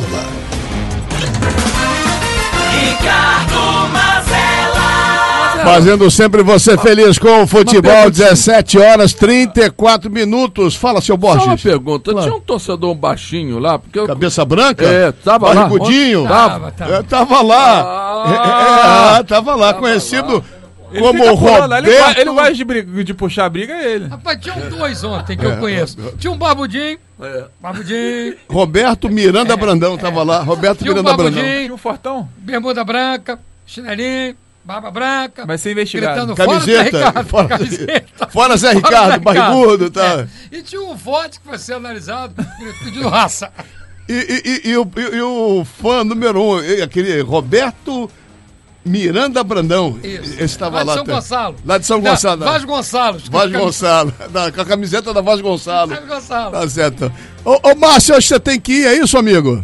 Ricardo Mazella. Fazendo sempre você feliz com o futebol, dezessete horas, trinta e quatro minutos. Fala, seu Borges. Só uma pergunta, Claro. tinha um torcedor baixinho lá, porque eu... Cabeça branca? É, tava lá. Barrigudinho? Tava, tava. É, tava lá. Ah, é, é, tava lá, tava conhecido Ele como fica pulando, Roberto. Ele, vai- ele gosta de, briga- de puxar a briga, é ele. Rapaz, tinha um dois ontem que É. eu conheço. Tinha um barbudinho. Barbudinho. Roberto Miranda Brandão tava lá. Roberto Tinha um Miranda Brandão. barbudinho. Tinha um fortão. Bermuda branca, chinelinho, barba branca. Vai ser investigado. Gritando, Camiseta, fora Zé Ricardo. fora- camiseta. fora Zé Ricardo, barrigudo, tá. É. E tinha um forte que foi ser analisado pedindo raça. E, e- e- e o, e- e o fã número um, e- aquele Roberto Miranda Brandão. Isso. Esse estava Lá de lá. São tá. Gonçalo. Lá de São Da- Gonçalo. Vaz Gonçalo. Vaz Gonçalo. Da- com a camiseta da Vaz Gonçalo. Vaz Gonçalo. Tá certo. Ô, ô Márcio, acho que você tem que ir, é isso, amigo?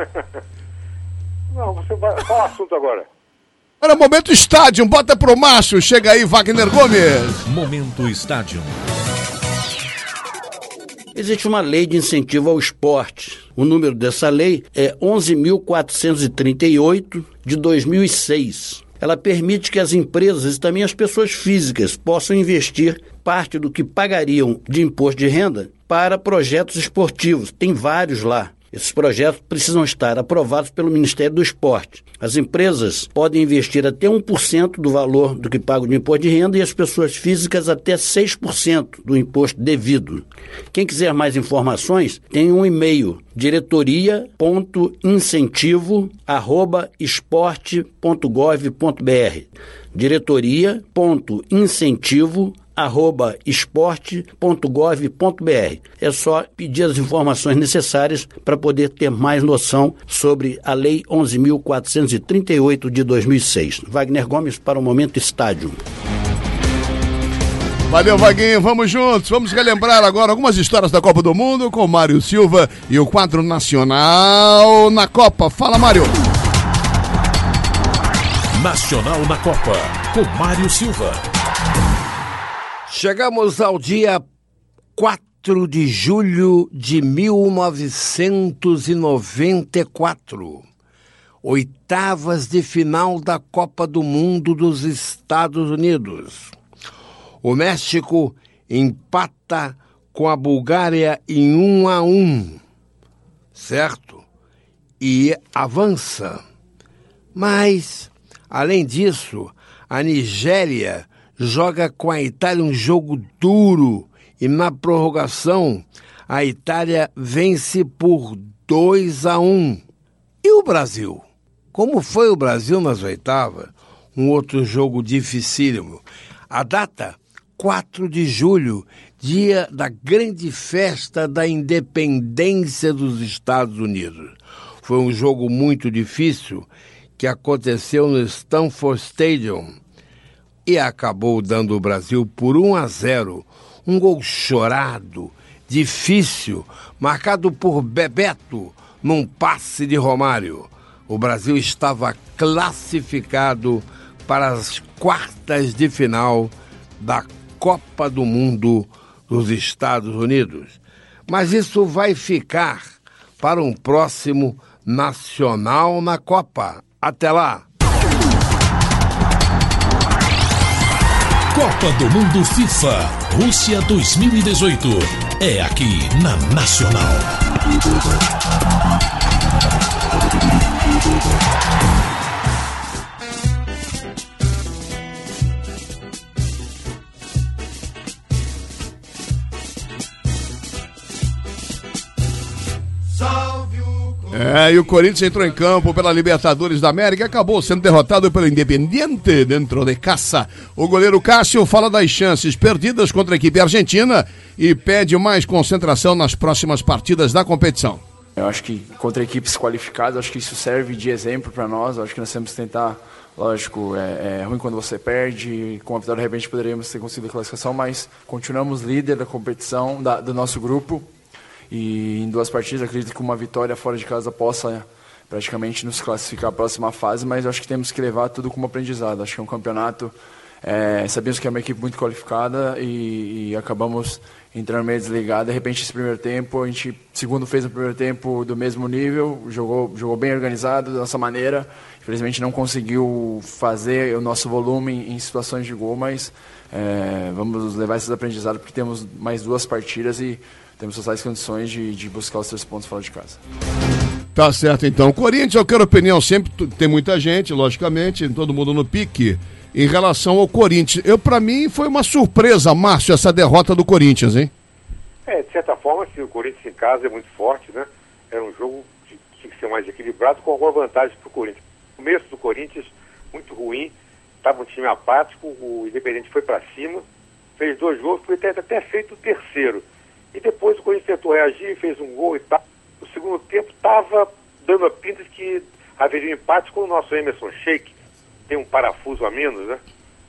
Não, você vai. Qual o assunto agora? Olha, momento estádio, bota pro Márcio. Chega aí, Wagner Gomes. Momento estádio. Existe uma lei de incentivo ao esporte. O número dessa lei é onze mil quatrocentos e trinta e oito de dois mil e seis. Ela permite que as empresas e também as pessoas físicas possam investir parte do que pagariam de imposto de renda para projetos esportivos. Tem vários lá. Esses projetos precisam estar aprovados pelo Ministério do Esporte. As empresas podem investir até um por cento do valor do que pagam de imposto de renda e as pessoas físicas até seis por cento do imposto devido. Quem quiser mais informações, tem um e-mail, diretoria ponto incentivo arroba esporte ponto gov ponto br. diretoria ponto incentivo arroba esporte ponto gov ponto br. É só pedir as informações necessárias para poder ter mais noção sobre a Lei onze mil quatrocentos e trinta e oito de dois mil e seis. Wagner Gomes para o Momento Estádio. Valeu, Vaguinho, vamos juntos. Vamos relembrar agora algumas histórias da Copa do Mundo com Mário Silva e o quadro nacional na Copa. Fala, Mário. Nacional na Copa, com Mário Silva. Chegamos ao dia quatro de julho de mil novecentos e noventa e quatro. Oitavas de final da Copa do Mundo dos Estados Unidos. O México empata com a Bulgária em um a um, certo? E avança. Mas, além disso, a Nigéria joga com a Itália um jogo duro e na prorrogação a Itália vence por dois a um. E o Brasil? Como foi o Brasil nas oitavas? Um outro jogo dificílimo. A data, quatro de julho, dia da grande festa da independência dos Estados Unidos. Foi um jogo muito difícil que aconteceu no Stanford Stadium e acabou dando o Brasil por um a zero. Um gol chorado, difícil, marcado por Bebeto num passe de Romário. O Brasil estava classificado para as quartas de final da Copa do Mundo dos Estados Unidos. Mas isso vai ficar para um próximo Nacional na Copa. Até lá! Copa do Mundo FIFA, Rússia dois mil e dezoito. É aqui na Nacional. Salve o É, e o Corinthians entrou em campo pela Libertadores da América e acabou sendo derrotado pelo Independiente dentro de casa. O goleiro Cássio fala das chances perdidas contra a equipe argentina e pede mais concentração nas próximas partidas da competição. Eu acho que contra equipes qualificadas, acho que isso serve de exemplo para nós. Eu acho que nós temos que tentar, lógico, é, é ruim quando você perde, com a vitória de repente poderíamos ter conseguido a classificação, mas continuamos líder da competição, da, do nosso grupo. E em duas partidas, acredito que uma vitória fora de casa possa praticamente nos classificar à próxima fase, mas eu acho que temos que levar tudo como aprendizado. Acho que é um campeonato, é, sabemos que é uma equipe muito qualificada e, e acabamos entrando meio desligado. De repente, esse primeiro tempo, a gente, segundo, fez o primeiro tempo do mesmo nível, jogou, jogou bem organizado, da nossa maneira. Infelizmente, não conseguiu fazer o nosso volume em situações de gol, mas é, vamos levar esses aprendizados porque temos mais duas partidas e temos totais condições de, de buscar os três pontos fora de casa. Tá certo, então. Corinthians, eu quero opinião sempre, tem muita gente, logicamente, todo mundo no pique, em relação ao Corinthians. Eu, pra mim, foi uma surpresa, Márcio, essa derrota do Corinthians, hein? É, de certa forma, assim, o Corinthians em casa é muito forte, né? Era um jogo que tinha que ser mais equilibrado, com alguma vantagem pro Corinthians. O começo do Corinthians, muito ruim, estava um time apático, o Independente foi pra cima, fez dois gols, podia ter até feito o terceiro. E depois o Corinthians tentou reagir, fez um gol e tal. No segundo tempo estava dando a pinta de que haveria um empate com o nosso Emerson Sheik. Tem um parafuso a menos, né?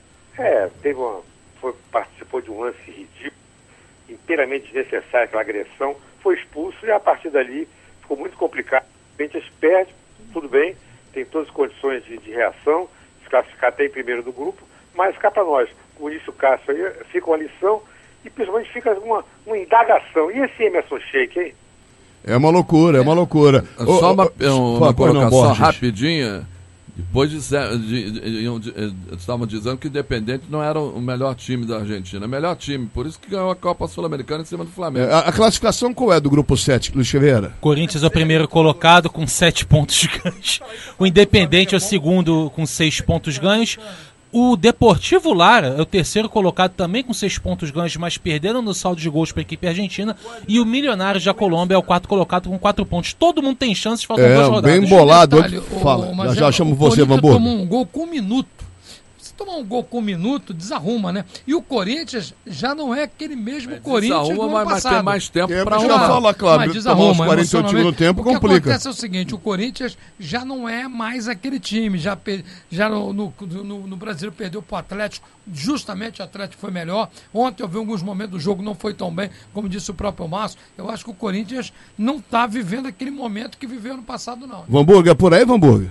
É, teve uma, foi, participou de um lance ridículo, inteiramente desnecessário, aquela agressão. Foi expulso e a partir dali ficou muito complicado. O Corinthians perde, tudo bem, tem todas as condições de, de reação, se classificar até em primeiro do grupo, mas cá para nós, como disse o Cássio aí, fica uma lição. E principalmente fica uma, uma indagação. E esse Emerson Sheik, hein? É uma loucura, é uma loucura. Só uma, oh, uma, uma colocação rapidinha. Depois de, de, de, de, de estavam dizendo que o Independente não era o melhor time da Argentina. O melhor time, por isso que ganhou a Copa Sul-Americana em cima do Flamengo. A, a classificação qual é do grupo sete, Luiz Ferreira? Corinthians é o primeiro colocado com sete pontos ganhos. O Independente é o segundo com seis pontos ganhos. O Deportivo Lara é o terceiro colocado também com seis pontos ganhos, mas perdendo no saldo de gols para a equipe argentina. E o Milionários da Colômbia é o quarto colocado com quatro pontos. Todo mundo tem chance, faltam é, duas rodadas. Bem bolado. Detalhe, Fala, o, já, já chamo você, Vamburgo. Tomou um gol com um minuto. Se tomar um gol com um minuto, desarruma, né? E o Corinthians já não é aquele mesmo é, Corinthians desarruma, do ano mas tem mais tempo é, para já fala, claro, mas desarruma, quarenta e oito no tempo, o que complica. acontece é o seguinte, o Corinthians já não é mais aquele time, já, já no, no, no, no Brasil perdeu para o Atlético, justamente o Atlético foi melhor. Ontem eu vi alguns momentos do jogo, não foi tão bem, como disse o próprio Márcio. Eu acho que o Corinthians não está vivendo aquele momento que viveu no passado, não. Vamburgo, é por aí, Vamburgo?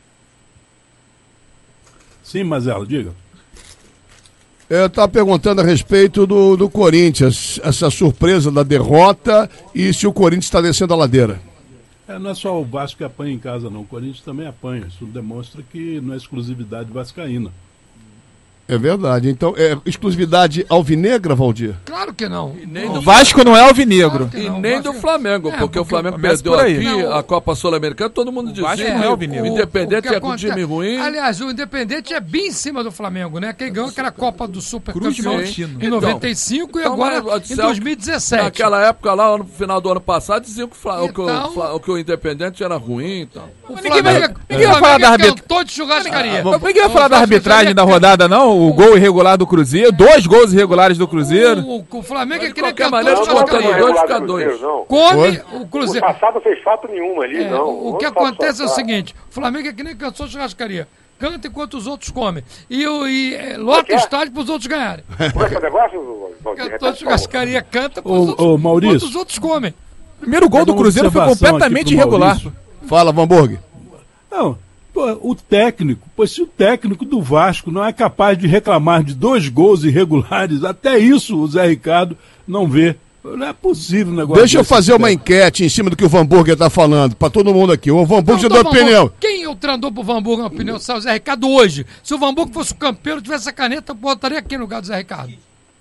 Sim, Mazelo, diga. Eu estava perguntando a respeito do, do Corinthians, essa surpresa da derrota e se o Corinthians está descendo a ladeira. É, não é só o Vasco que apanha em casa, não. O Corinthians também apanha. Isso demonstra que não é exclusividade vascaína. É verdade. Então, é exclusividade alvinegra, Valdir? Claro que não. O Vasco não é alvinegro. Claro e nem do Flamengo, é, porque, porque o Flamengo perdeu aqui não, a Copa Sul-Americana, todo mundo dizia que é, o, o Independente é um time ruim. Aliás, o Independente é bem em cima do Flamengo, né? Quem ganhou aquela Copa do Super Cruz Campeão em noventa e cinco então, e agora então, em dois mil e dezessete. Naquela época lá, no final do ano passado, diziam que o, então, que o, que o Independente era ruim. Então. O ninguém vai, ninguém vai falar da arbitragem. de churrascaria. Ninguém vai falar da arbitragem da rodada, não? O gol irregular do Cruzeiro, dois gols irregulares do Cruzeiro. O, o Flamengo é que nem cantor de churrascaria. Dois, fica dois. Come o Cruzeiro. O passado fez falta nenhuma ali, é, não. O, o que acontece é o seguinte, o Flamengo é que nem cantor de churrascaria. Canta enquanto os outros comem. E, e é, lota o estádio para os outros ganharem. Como é que é o negócio? Cantor de churrascaria canta para os outros, enquanto os outros comem. O primeiro gol do Cruzeiro foi completamente irregular. Fala, Vamburgo. Não, pô, o técnico, pois se o técnico do Vasco não é capaz de reclamar de dois gols irregulares, até isso o Zé Ricardo não vê. Não é possível o negócio. Deixa eu fazer uma enquete em cima do que o Vamburgo está falando, para todo mundo aqui. O Vamburgo já deu opinião. Quem é o treinador pro Vamburgo na opinião do Zé Ricardo hoje? Se o Vamburgo fosse o campeão, tivesse a caneta, eu botaria aqui no lugar do Zé Ricardo.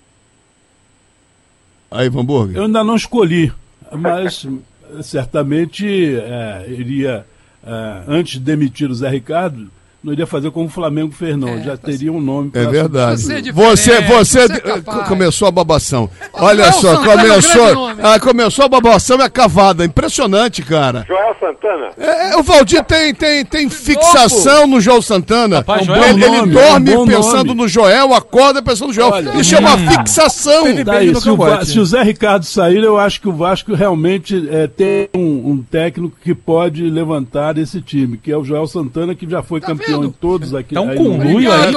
Aí, Vamburgo. Eu ainda não escolhi, mas certamente é, iria, é, antes de demitir o Zé Ricardo, não iria fazer como o Flamengo fez, não. É, já teria um nome. É verdade. Você, você, você, você começou a babação. Olha não, só, Santana começou, é ah, começou a babação e a cavada. Impressionante, cara. Joel Santana. É, o Valdir tem, tem, tem fixação no Joel Santana. Rapaz, um Joel, ele, nome, ele dorme um pensando nome. no Joel, acorda pensando no Joel. Olha, isso é uma hum. fixação. Daí, se, o, se o Zé Ricardo sair, eu acho que o Vasco realmente é, tem um, um técnico que pode levantar esse time, que é o Joel Santana, que já foi tá campeão vendo? Em todos aqui. É um conluio aí.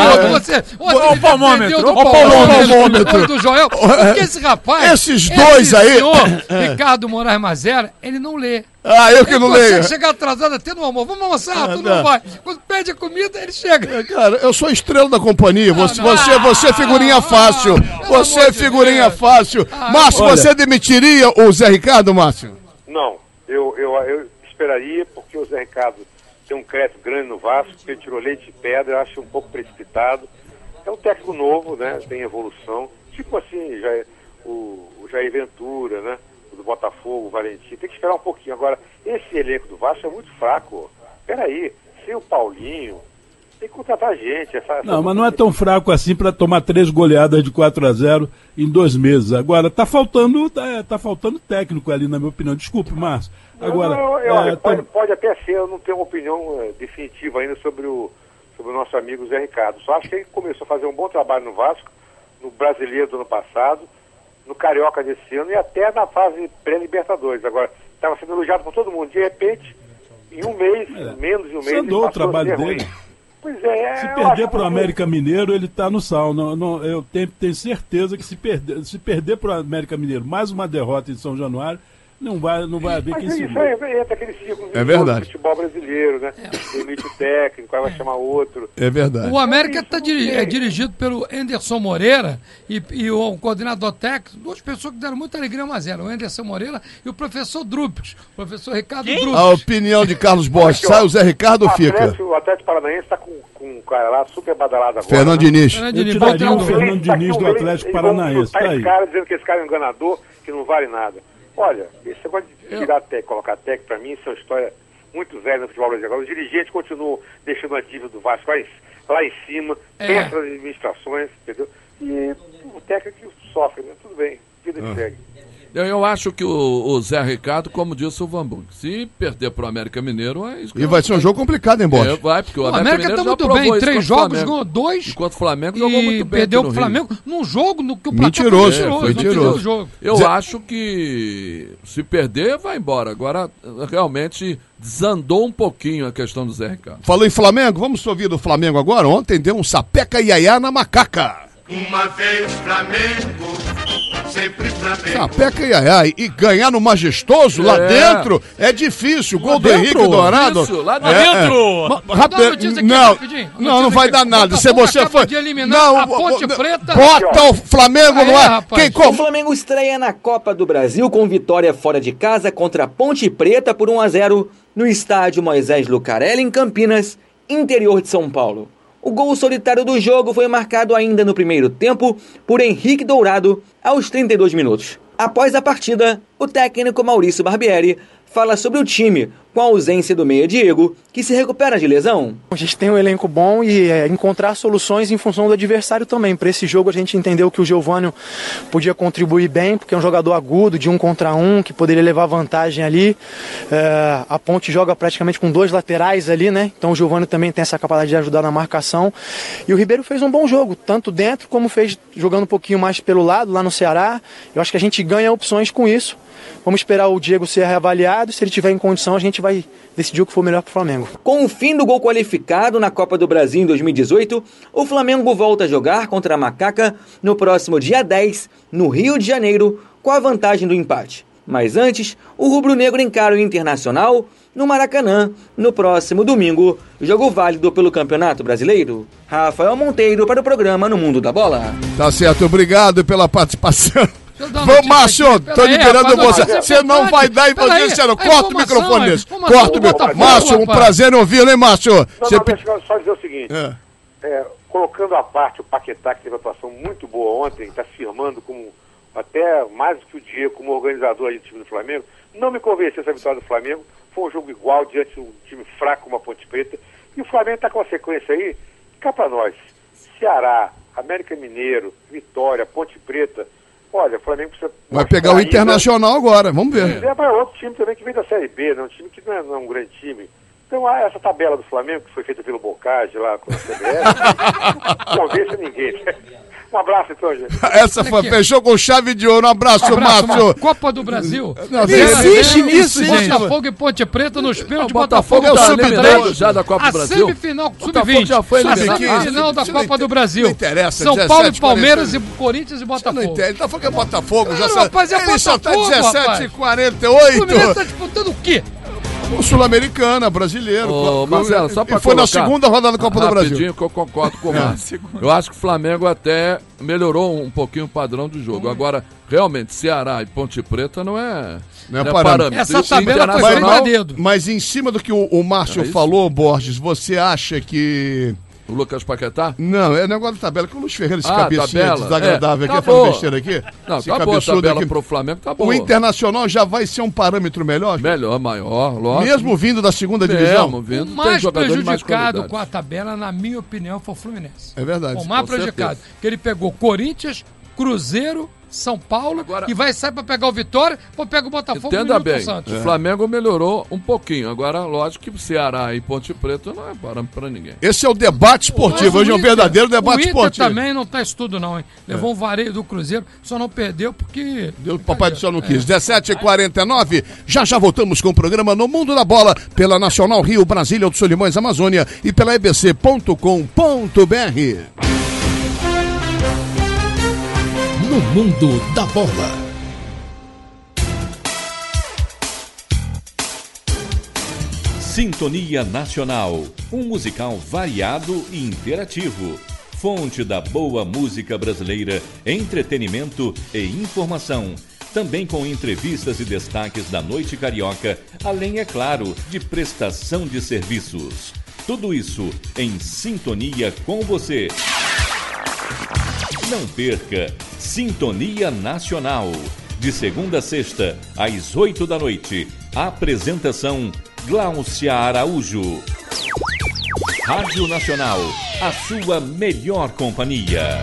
Olha o palmômetro. Olha o palmômetro do Joel. Porque esse rapaz, esses dois aí, senhor, Ricardo Moraes Mazera, ele não lê. Ah, eu que ele não leio. Ele consegue chegar atrasado até no almoço. Vamos almoçar, ah, tu não vai. Quando pede a comida, ele chega. Cara, eu sou estrela da companhia. Você, não, você, você é figurinha ah, fácil. Ah, você é figurinha de fácil. Ah, Márcio, olha. Você demitiria o Zé Ricardo, Márcio? Não, eu, eu, eu esperaria, porque o Zé Ricardo tem um crédito grande no Vasco, porque ele tirou leite de pedra, eu acho um pouco precipitado. É um técnico novo, né? Tem evolução. Tipo assim, já, o, o Jair Ventura, né? Do Botafogo, o Valentim, tem que esperar um pouquinho. Agora, esse elenco do Vasco é muito fraco. Peraí, sem o Paulinho, tem que contratar gente. Essa, essa não, mas não é tão fraco assim para tomar três goleadas de quatro a zero em dois meses. Agora, tá faltando, tá, tá faltando técnico ali, na minha opinião. Desculpe, Márcio. Agora, não, eu, é, pode, tá... pode até ser, eu não tenho uma opinião é, definitiva ainda sobre o, sobre o nosso amigo Zé Ricardo. Só acho que ele começou a fazer um bom trabalho no Vasco, no Brasileiro do ano passado, no Carioca desse ano e até na fase pré-Libertadores. Agora, estava sendo elogiado por todo mundo. De repente, em um mês, é. menos de um mês, andou o trabalho dele. Ruim. Pois é. Se perder para o América Mineiro, ele está no sal. Não, não, eu tenho, tenho certeza que se perder, se perder para o América Mineiro mais uma derrota em São Januário, não vai, não vai haver Mas quem isso se isso aí entra aquele ciclo é verdade. do futebol brasileiro, né? Demite o técnico, aí vai chamar outro. É verdade. O América tá diri é dirigido pelo Anderson Moreira e, e o coordenador técnico, duas pessoas que deram muita alegria a Mazera, o Anderson Moreira e o professor Drupes, o professor Ricardo Drupes. A opinião de Carlos Borges, sai o Zé Ricardo ou fica? O Atlético Paranaense está com, com um cara lá super badalado agora. Fernando né? Diniz. Eu tiraria o Fernando Diniz do Atlético Paranaense. Tá aí. Cara dizendo que esse cara é um enganador, que não vale nada. Olha, esse negócio de tirar técnico, colocar técnico, pra mim, isso é uma história muito velha no futebol brasileiro. Agora, os dirigentes continuam deixando a dívida do Vasco lá em, lá em cima, é. pensa nas administrações, entendeu? E o técnico sofre, né? Tudo bem, vida que segue. Eu, eu acho que o, o Zé Ricardo, como disse o Van Burg, se perder pro América Mineiro... É isso e vai ser um jogo complicado, hein, Bosch? É, vai, porque o, o América, América Mineiro tá muito bem, três jogos, ganhou dois. Enquanto o Flamengo jogou muito bem. Perdeu pro Flamengo num jogo no que o mentiroso, é, foi mentiroso. Jogo. Eu Zé... acho que se perder, vai embora. Agora, realmente, desandou um pouquinho a questão do Zé Ricardo. Falou em Flamengo, vamos ouvir do Flamengo agora? Ontem deu um sapeca iaiá na macaca. Uma vez Flamengo, sempre Flamengo. Sapeca iaiá e ganhar no Majestoso é. lá dentro é difícil. Gol do Henrique Dourado. Isso, lá dentro. É, é. Rápido, não, não, não vai dar nada. Se você foi, não, a Ponte Preta. Bota o Flamengo aí, no ar. Rapaz. Quem como? O Flamengo estreia na Copa do Brasil com vitória fora de casa contra a Ponte Preta por um a zero no estádio Moisés Lucarelli em Campinas, interior de São Paulo. O gol solitário do jogo foi marcado ainda no primeiro tempo por Henrique Dourado aos trinta e dois minutos. Após a partida, o técnico Maurício Barbieri fala sobre o time, com a ausência do meia Diego, que se recupera de lesão. A gente tem um elenco bom e é, encontrar soluções em função do adversário também. Para esse jogo a gente entendeu que o Giovânio podia contribuir bem, porque é um jogador agudo, de um contra um, que poderia levar vantagem ali. É, a Ponte joga praticamente com dois laterais ali, né? Então o Giovânio também tem essa capacidade de ajudar na marcação. E o Ribeiro fez um bom jogo, tanto dentro como fez jogando um pouquinho mais pelo lado, lá no Ceará. Eu acho que a gente ganha opções com isso. Vamos esperar o Diego ser reavaliado. Se ele tiver em condição, a gente vai decidir o que for melhor para o Flamengo. Com o fim do gol qualificado na Copa do Brasil em dois mil e dezoito, o Flamengo volta a jogar contra a Macaca no próximo dia dez, no Rio de Janeiro, com a vantagem do empate. Mas antes, o rubro-negro encara o Internacional no Maracanã, no próximo domingo, jogo válido pelo Campeonato Brasileiro. Rafael Monteiro para o programa No Mundo da Bola. Tá certo, obrigado pela participação. Vamos, Márcio, tô liberando você. Você não vai dar informação. Corta o microfone desse. Corta o microfone. Márcio, um prazer em ouvi-lo, hein, Márcio? Não, não, deixa eu só dizer o seguinte. É. É, colocando à parte o Paquetá, que teve uma atuação muito boa ontem, está se firmando como até mais do que o Diego, como organizador aí do time do Flamengo, não me convenceu essa vitória do Flamengo. Foi um jogo igual diante de um time fraco como a Ponte Preta. E o Flamengo está com uma sequência aí, cá para nós, Ceará, América Mineiro, Vitória, Ponte Preta. Olha, o Flamengo precisa... Vai pegar o Internacional ainda... agora, vamos ver. É, mas outro time também que vem da Série B, né? Um time que não é, não é um grande time. Então, ah, essa tabela do Flamengo, que foi feita pelo Bocage lá com a C B F, não convence ninguém. Um abraço, então, gente. Essa foi, fechou com chave de ouro. Um abraço, um abraço Márcio. Márcio. Copa do Brasil. Não, não existe nisso, gente. Botafogo e Ponte Preta nos pênaltis. Botafogo é o sub três já da Copa do Brasil. A semifinal, sub vinte. Já foi a semifinal da Copa do Brasil. Não interessa. São Paulo e Palmeiras e Corinthians e Botafogo. Não entende. Ele tá falando que é Botafogo. Não, já não, rapaz, é ele Botafogo, só tá dezessete e quarenta e oito. O Fluminense tá disputando o quê? O Sul-Americana, brasileiro. Ô, Marcelo, só pra e foi colocar, na segunda rodada da Copa do Brasil. Rapidinho que eu concordo com o Márcio. Eu acho que o Flamengo até melhorou um pouquinho o padrão do jogo. Agora, realmente, Ceará e Ponte Preta não é, não é, não é parâmetro. parâmetro. Essa tabela foi feita a dedo. Mas em cima do que o, o Márcio é falou, Borges, você acha que... O Lucas Paquetá? Não, é negócio da tabela, que o Luiz Ferreira, esse ah, cabecinha tabela. desagradável é, aqui, tá falando besteira aqui. Não, esse tá boa a tabela aqui. Pro Flamengo, tá bom. O Internacional já vai ser um parâmetro melhor? Melhor, maior, lógico. Mesmo vindo da segunda divisão? Mesmo vindo, o mais tem prejudicado mais com a tabela, na minha opinião, foi o Fluminense. É verdade. O mais com prejudicado, certeza. que ele pegou Corinthians, Cruzeiro, São Paulo, agora, e vai sair para pegar o Vitória, para pegar o Botafogo e Entenda bem, Santos. o Flamengo melhorou um pouquinho. Agora, lógico que o Ceará e Ponte Preta não é parâmetro para ninguém. Esse é o debate esportivo, hoje é um verdadeiro debate o Inter esportivo. também não tá isso tudo não, hein? Levou é. um vareio do Cruzeiro, só não perdeu porque... Deu, papai do céu não quis. É. dezessete e quarenta e nove, já já voltamos com o programa No Mundo da Bola, pela Nacional Rio, Brasília, do Solimões, Amazônia e pela e b c ponto com ponto b r. No Mundo da Bola. Sintonia Nacional, um musical variado e interativo. Fonte da boa música brasileira, entretenimento e informação. Também com entrevistas e destaques da noite carioca, além, é claro, de prestação de serviços. Tudo isso em sintonia com você. Não perca Sintonia Nacional, de segunda a sexta, às oito da noite. Apresentação Gláucia Araújo. Rádio Nacional, a sua melhor companhia.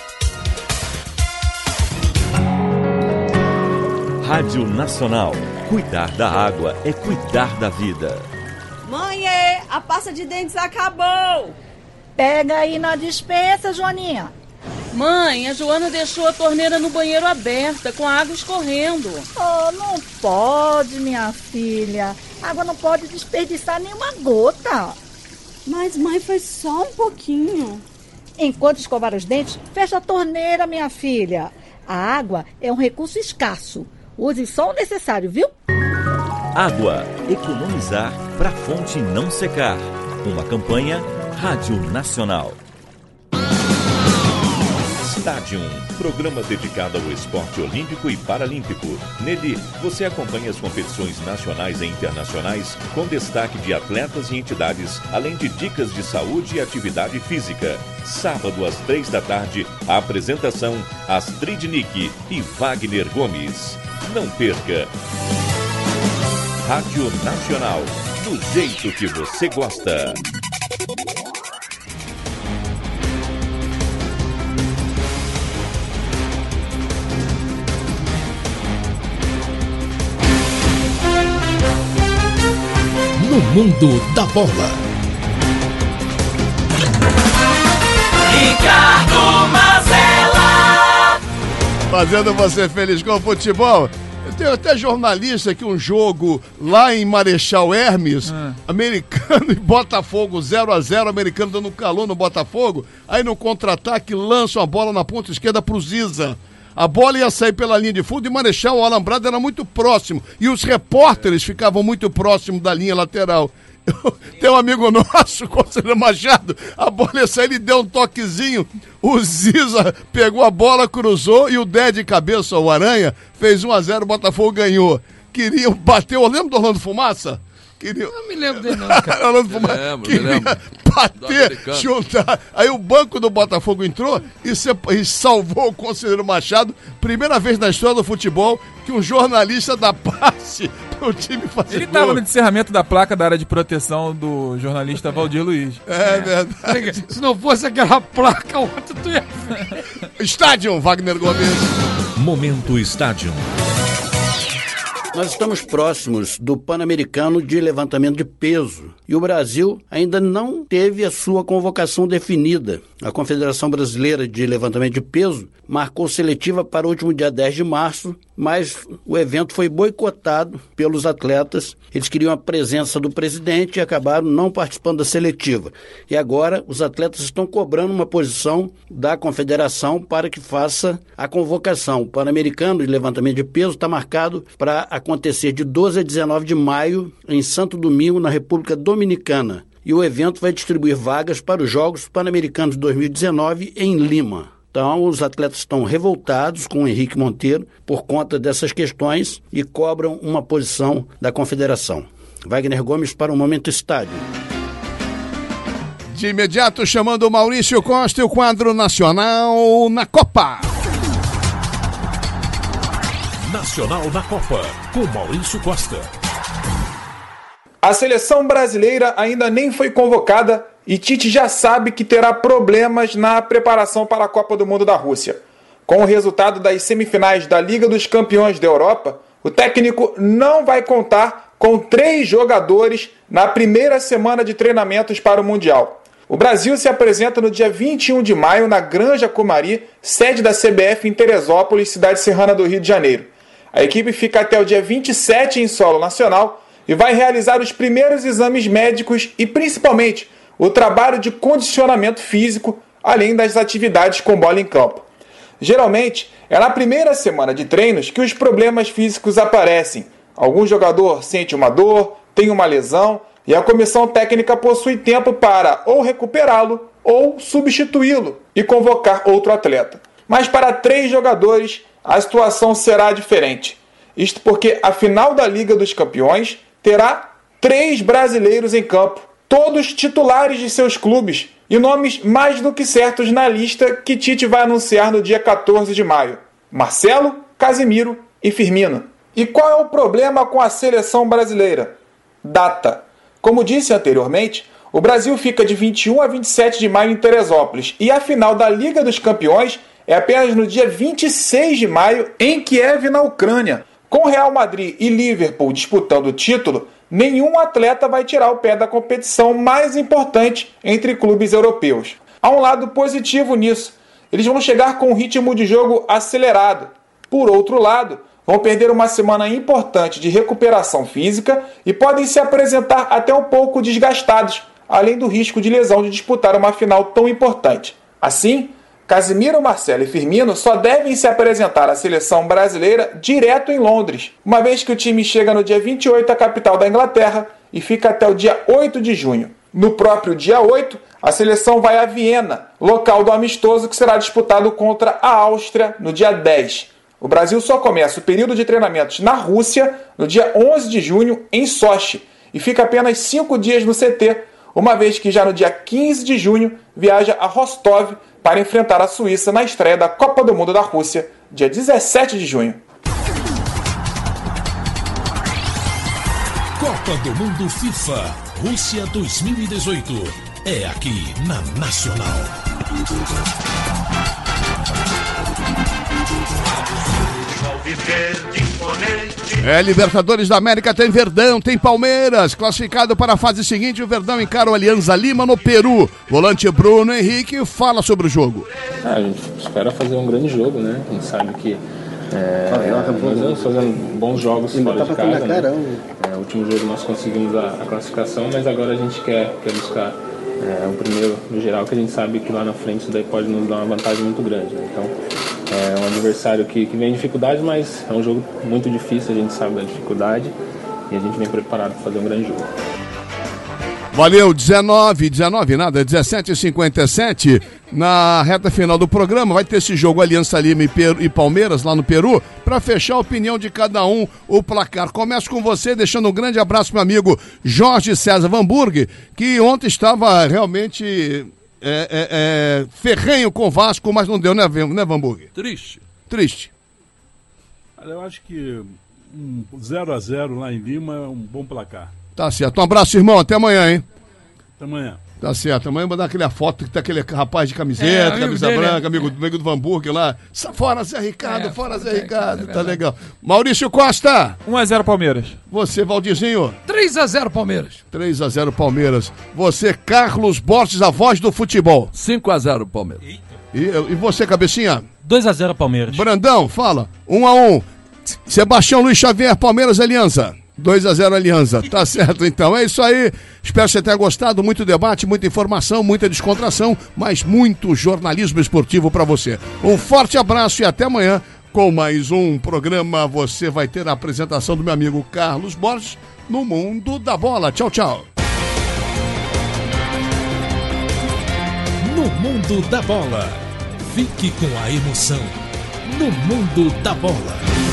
Rádio Nacional, cuidar da água é cuidar da vida. Mãe, a pasta de dentes acabou. Pega aí na despensa, Joaninha. Mãe, a Joana deixou a torneira no banheiro aberta, com a água escorrendo. Oh, não pode, minha filha. A água não pode desperdiçar nenhuma gota. Mas, mãe, foi só um pouquinho. Enquanto escovar os dentes, fecha a torneira, minha filha. A água é um recurso escasso. Use só o necessário, viu? Água. Economizar para a fonte não secar. Uma campanha Rádio Nacional. Stadium, programa dedicado ao esporte olímpico e paralímpico. Nele, você acompanha as competições nacionais e internacionais, com destaque de atletas e entidades, além de dicas de saúde e atividade física. Sábado, às três da tarde, a apresentação Astrid Nick e Wagner Gomes. Não perca! Rádio Nacional, do jeito que você gosta. No Mundo da Bola. Ricardo Mazella. Fazendo você feliz com o futebol. Eu tenho até jornalista que um jogo lá em Marechal Hermes, ah. Americano e Botafogo, zero a zero, Americano dando calor no Botafogo, aí no contra-ataque lançam a bola na ponta esquerda pro Ziza. A bola ia sair pela linha de fundo e Marechal, o alambrado era muito próximo. E os repórteres ficavam muito próximos da linha lateral. Eu, tem um amigo nosso, Conselheiro Machado, a bola ia sair, ele deu um toquezinho. O Ziza pegou a bola, cruzou e o Dé de cabeça, o Aranha, fez um a zero, o Botafogo ganhou. Queriam bater, eu lembro do Orlando Fumaça? Queria... Não me lembro dele não, cara. Orlando Fumaça lembro, queria bater, juntar. Aí o banco do Botafogo entrou e, se... e salvou o Conselheiro Machado. Primeira vez na história do futebol que um jornalista dá passe o time fazer Ele gol. tava no encerramento da placa da área de proteção do jornalista Valdir Luiz. É verdade. Se não fosse aquela placa, ontem tu ia ver. Estádio, Wagner Gomes. Momento Estádio. Nós estamos próximos do Pan-Americano de levantamento de peso e o Brasil ainda não teve a sua convocação definida. A Confederação Brasileira de Levantamento de Peso marcou seletiva para o último dia dez de março, mas o evento foi boicotado pelos atletas. Eles queriam a presença do presidente e acabaram não participando da seletiva. E agora os atletas estão cobrando uma posição da confederação para que faça a convocação. O Pan-Americano de Levantamento de Peso está marcado para acontecer de doze a dezenove de maio em Santo Domingo, na República Dominicana. E o evento vai distribuir vagas para os Jogos Pan-Americanos de dois mil e dezenove em Lima. Então, os atletas estão revoltados com o Henrique Monteiro por conta dessas questões e cobram uma posição da confederação. Wagner Gomes para o Momento Estádio. De imediato, chamando o Maurício Costa e o quadro nacional na Copa. Nacional na Copa, com Maurício Costa. A seleção brasileira ainda nem foi convocada e Tite já sabe que terá problemas na preparação para a Copa do Mundo da Rússia. Com o resultado das semifinais da Liga dos Campeões da Europa, o técnico não vai contar com três jogadores na primeira semana de treinamentos para o Mundial. O Brasil se apresenta no dia vinte e um de maio na Granja Comari, sede da C B F em Teresópolis, cidade serrana do Rio de Janeiro. A equipe fica até o dia vinte e sete em solo nacional e vai realizar os primeiros exames médicos e, principalmente, o trabalho de condicionamento físico, além das atividades com bola em campo. Geralmente, é na primeira semana de treinos que os problemas físicos aparecem. Algum jogador sente uma dor, tem uma lesão e a comissão técnica possui tempo para ou recuperá-lo ou substituí-lo e convocar outro atleta. Mas para três jogadores, a situação será diferente. Isto porque a final da Liga dos Campeões terá três brasileiros em campo, todos titulares de seus clubes e nomes mais do que certos na lista que Tite vai anunciar no dia quatorze de maio. Marcelo, Casemiro e Firmino. E qual é o problema com a seleção brasileira? Data. Como disse anteriormente, o Brasil fica de vinte e um a vinte e sete de maio em Teresópolis e a final da Liga dos Campeões é apenas no dia vinte e seis de maio em Kiev, na Ucrânia. Com Real Madrid e Liverpool disputando o título, nenhum atleta vai tirar o pé da competição mais importante entre clubes europeus. Há um lado positivo nisso. Eles vão chegar com um ritmo de jogo acelerado. Por outro lado, vão perder uma semana importante de recuperação física e podem se apresentar até um pouco desgastados, além do risco de lesão de disputar uma final tão importante. Assim, Casemiro, Marcelo e Firmino só devem se apresentar à seleção brasileira direto em Londres, uma vez que o time chega no dia vinte e oito à capital da Inglaterra e fica até o dia oito de junho. No próprio dia oito, a seleção vai a Viena, local do amistoso que será disputado contra a Áustria no dia dez. O Brasil só começa o período de treinamentos na Rússia no dia onze de junho em Sochi e fica apenas cinco dias no C T, uma vez que já no dia quinze de junho viaja a Rostov para enfrentar a Suíça na estreia da Copa do Mundo da Rússia, dia dezessete de junho. Copa do Mundo FIFA Rússia dois mil e dezoito. É aqui na Nacional. É, Libertadores da América tem Verdão, tem Palmeiras. Classificado para a fase seguinte, o Verdão encara o Alianza Lima no Peru. Volante Bruno Henrique fala sobre o jogo. Ah, a gente espera fazer um grande jogo, né? A gente sabe que é, nós vamos fazendo bons jogos fora de casa, né? É, o último jogo nós conseguimos a, a classificação, mas agora a gente quer, quer buscar é, o primeiro no geral, que a gente sabe que lá na frente isso daí pode nos dar uma vantagem muito grande, né? Então, é um adversário que, que vem em dificuldade, mas é um jogo muito difícil, a gente sabe da dificuldade e a gente vem preparado para fazer um grande jogo. Valeu, dezenove, dezenove nada, dezessete e cinquenta e sete na reta final do programa. Vai ter esse jogo Alianza Lima e, Peru, e Palmeiras lá no Peru, para fechar a opinião de cada um, o placar. Começo com você, deixando um grande abraço pro meu amigo Jorge César Van Burg, que ontem estava realmente é, é, é, ferrenho com o Vasco, mas não deu, né, né Van Burg? Triste. Triste. Eu acho que um zero a zero lá em Lima é um bom placar. Tá certo. Um abraço, irmão. Até amanhã, hein? Até amanhã. Tá certo. Amanhã mandar aquela foto que tá aquele rapaz de camiseta, é, camisa dele, branca, amigo, é. amigo do Hamburgo lá. Fora Zé Ricardo, é, fora Zé Ricardo. É tá legal. Maurício Costa. um a zero Palmeiras. Você, Valdizinho. três a zero Palmeiras. três a zero Palmeiras. Você, Carlos Borges, a voz do futebol. cinco a zero Palmeiras. E, e você, Cabecinha? dois a zero Palmeiras. Brandão, fala. um a um. Sebastião Luiz Xavier, Palmeiras, Aliança. dois a zero Aliança, tá certo então, é isso aí, espero que você tenha gostado, muito debate, muita informação, muita descontração, mas muito jornalismo esportivo pra você. Um forte abraço e até amanhã com mais um programa. Você vai ter a apresentação do meu amigo Carlos Borges no Mundo da Bola. Tchau, tchau. No Mundo da Bola, fique com a emoção no Mundo da Bola.